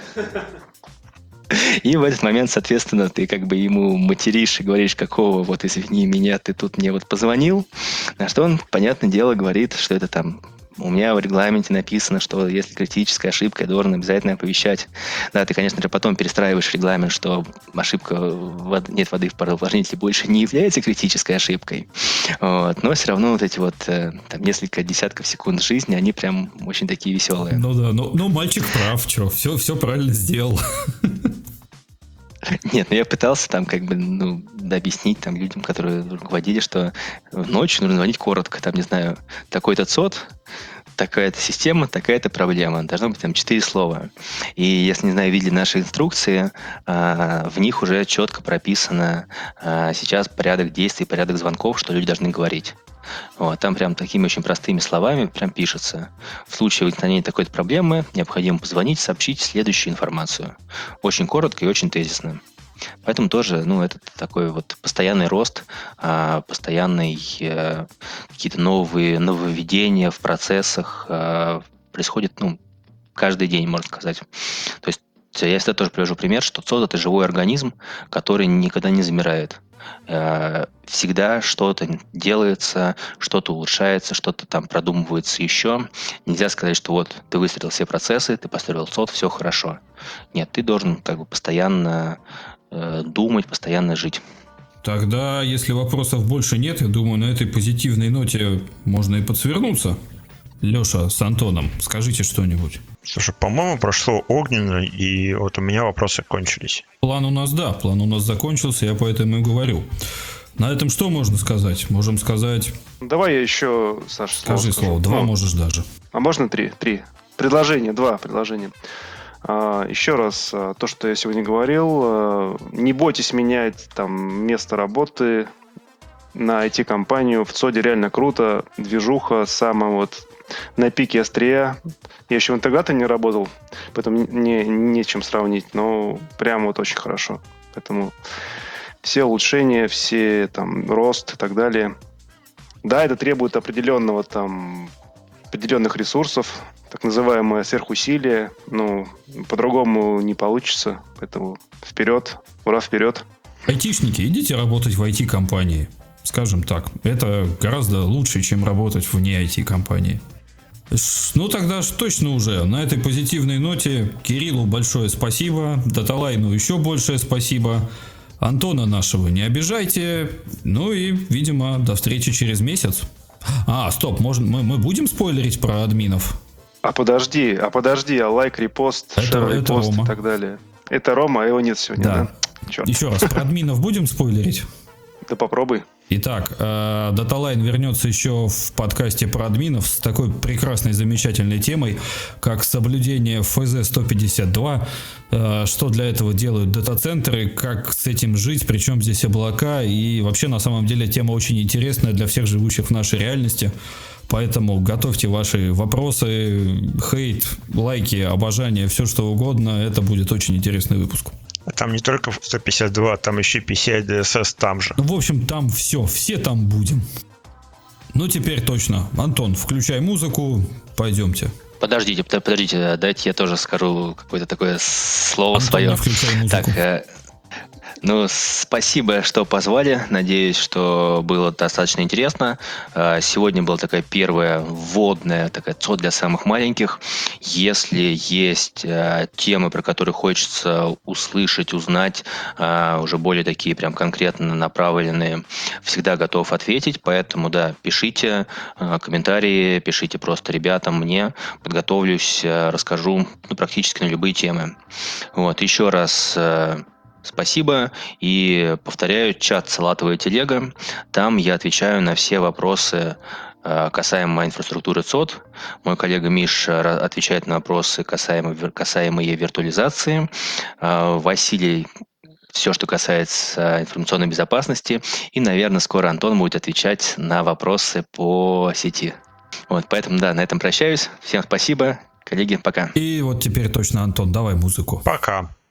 И в этот момент, соответственно, ты как бы ему материшь и говоришь, какого, вот извини меня, ты тут мне вот позвонил, на что он, понятное дело, говорит, что это там, у меня в регламенте написано, что если критическая ошибка, я должен обязательно оповещать. Да, ты, конечно же, потом перестраиваешь регламент, что ошибка, вод... нет воды в пароувлажнителе больше не является критической ошибкой. Вот. Но все равно вот эти вот там несколько десятков секунд жизни, они прям очень такие веселые. Ну да, ну, ну мальчик прав, что, все, все правильно сделал. Нет, ну я пытался там как бы, ну, объяснить там людям, которые руководили, что ночью нужно звонить коротко, там, не знаю, такой-то ЦОД, такая-то система, такая-то проблема. Должно быть там четыре слова. И если, не знаю, видели наши инструкции, а, в них уже четко прописано а, сейчас порядок действий, порядок звонков, что люди должны говорить. Вот, там прям такими очень простыми словами прям пишется. В случае возникновения такой-то проблемы необходимо позвонить, сообщить следующую информацию. Очень коротко и очень тезисно. Поэтому тоже, ну, это такой вот постоянный рост, постоянные какие-то новые нововведения в процессах происходят, ну, каждый день, можно сказать. То есть я всегда тоже привожу пример, что ЦОД – это живой организм, который никогда не замирает. Всегда что-то делается, что-то улучшается, что-то там продумывается еще. Нельзя сказать, что вот ты выстроил все процессы, ты построил ЦОД, все хорошо. Нет, ты должен как бы постоянно э, думать, постоянно жить. Тогда, если вопросов больше нет, я думаю, на этой позитивной ноте можно и подсвернуться. Леша с Антоном, скажите что-нибудь. Слушай, по-моему, прошло огненно, и вот у меня вопросы кончились. План у нас, да, план у нас закончился, я поэтому и говорю. На этом что можно сказать? Можем сказать... Давай я еще, Саша, слово Скажи скажу. слово, два Ну, можешь даже. А можно три? Три. Предложения, два предложения. А, еще раз, а, то, что я сегодня говорил, а, не бойтесь менять там место работы на ай ти-компанию. В ЦОДе реально круто, движуха, самая вот на пике острия. Я еще в интеграторе не работал, поэтому не, не чем сравнить, но прям вот очень хорошо. Поэтому все улучшения, все там рост и так далее. Да, это требует определенного там определенных ресурсов, так называемое сверхусилие. Ну, по-другому не получится. Поэтому вперед, ура, вперед. Айтишники, идите работать в ай ти-компании. Скажем так, это гораздо лучше, чем работать вне ай ти-компании. Ну тогда ж точно уже. На этой позитивной ноте Кириллу большое спасибо, Даталайну еще большее спасибо. Антона нашего не обижайте. Ну и, видимо, до встречи через месяц. А, стоп, может, мы, мы будем спойлерить про админов? А подожди, а подожди, а лайк, репост, Это- шер, это репост Рома. и так далее. Это Рома, а его нет сегодня, Да. да? Черт. Еще раз, про админов будем спойлерить? Да попробуй. Итак, э, Даталайн вернется еще в подкасте про админов с такой прекрасной, замечательной темой, как соблюдение эф зет сто пятьдесят два, э, что для этого делают дата-центры, как с этим жить, причем здесь облака, и вообще на самом деле тема очень интересная для всех живущих в нашей реальности. Поэтому готовьте ваши вопросы, хейт, лайки, обожание, все что угодно. Это будет очень интересный выпуск. Там не только сто пятьдесят два, там еще пи си ай ди эс эс там же. В общем, там все, все там будем. Ну, теперь точно. Антон, включай музыку, пойдемте. Подождите, под- подождите, дайте я тоже скажу какое-то такое слово Антон, свое. не включай музыку. Так, э, ну, спасибо, что позвали. Надеюсь, что было достаточно интересно. Э, Сегодня была такая первая вводная, такая ЦОД для самых маленьких. Если есть э, темы, про которые хочется услышать, узнать, э, уже более такие прям конкретно направленные, всегда готов ответить. Поэтому, да, пишите э, комментарии, пишите просто ребятам, мне. Подготовлюсь, э, расскажу ну, практически на любые темы. Вот, еще раз э, спасибо. И повторяю, чат «Салатовая телега». Там я отвечаю на все вопросы э, касаемо инфраструктуры ЦОД. Мой коллега Миша ра- отвечает на вопросы касаемо, вир- касаемые виртуализации. Э, Василий все, что касается информационной безопасности. И, наверное, скоро Антон будет отвечать на вопросы по сети. Вот, поэтому, да, на этом прощаюсь. Всем спасибо. Коллеги, пока. И вот теперь точно, Антон, давай музыку. Пока.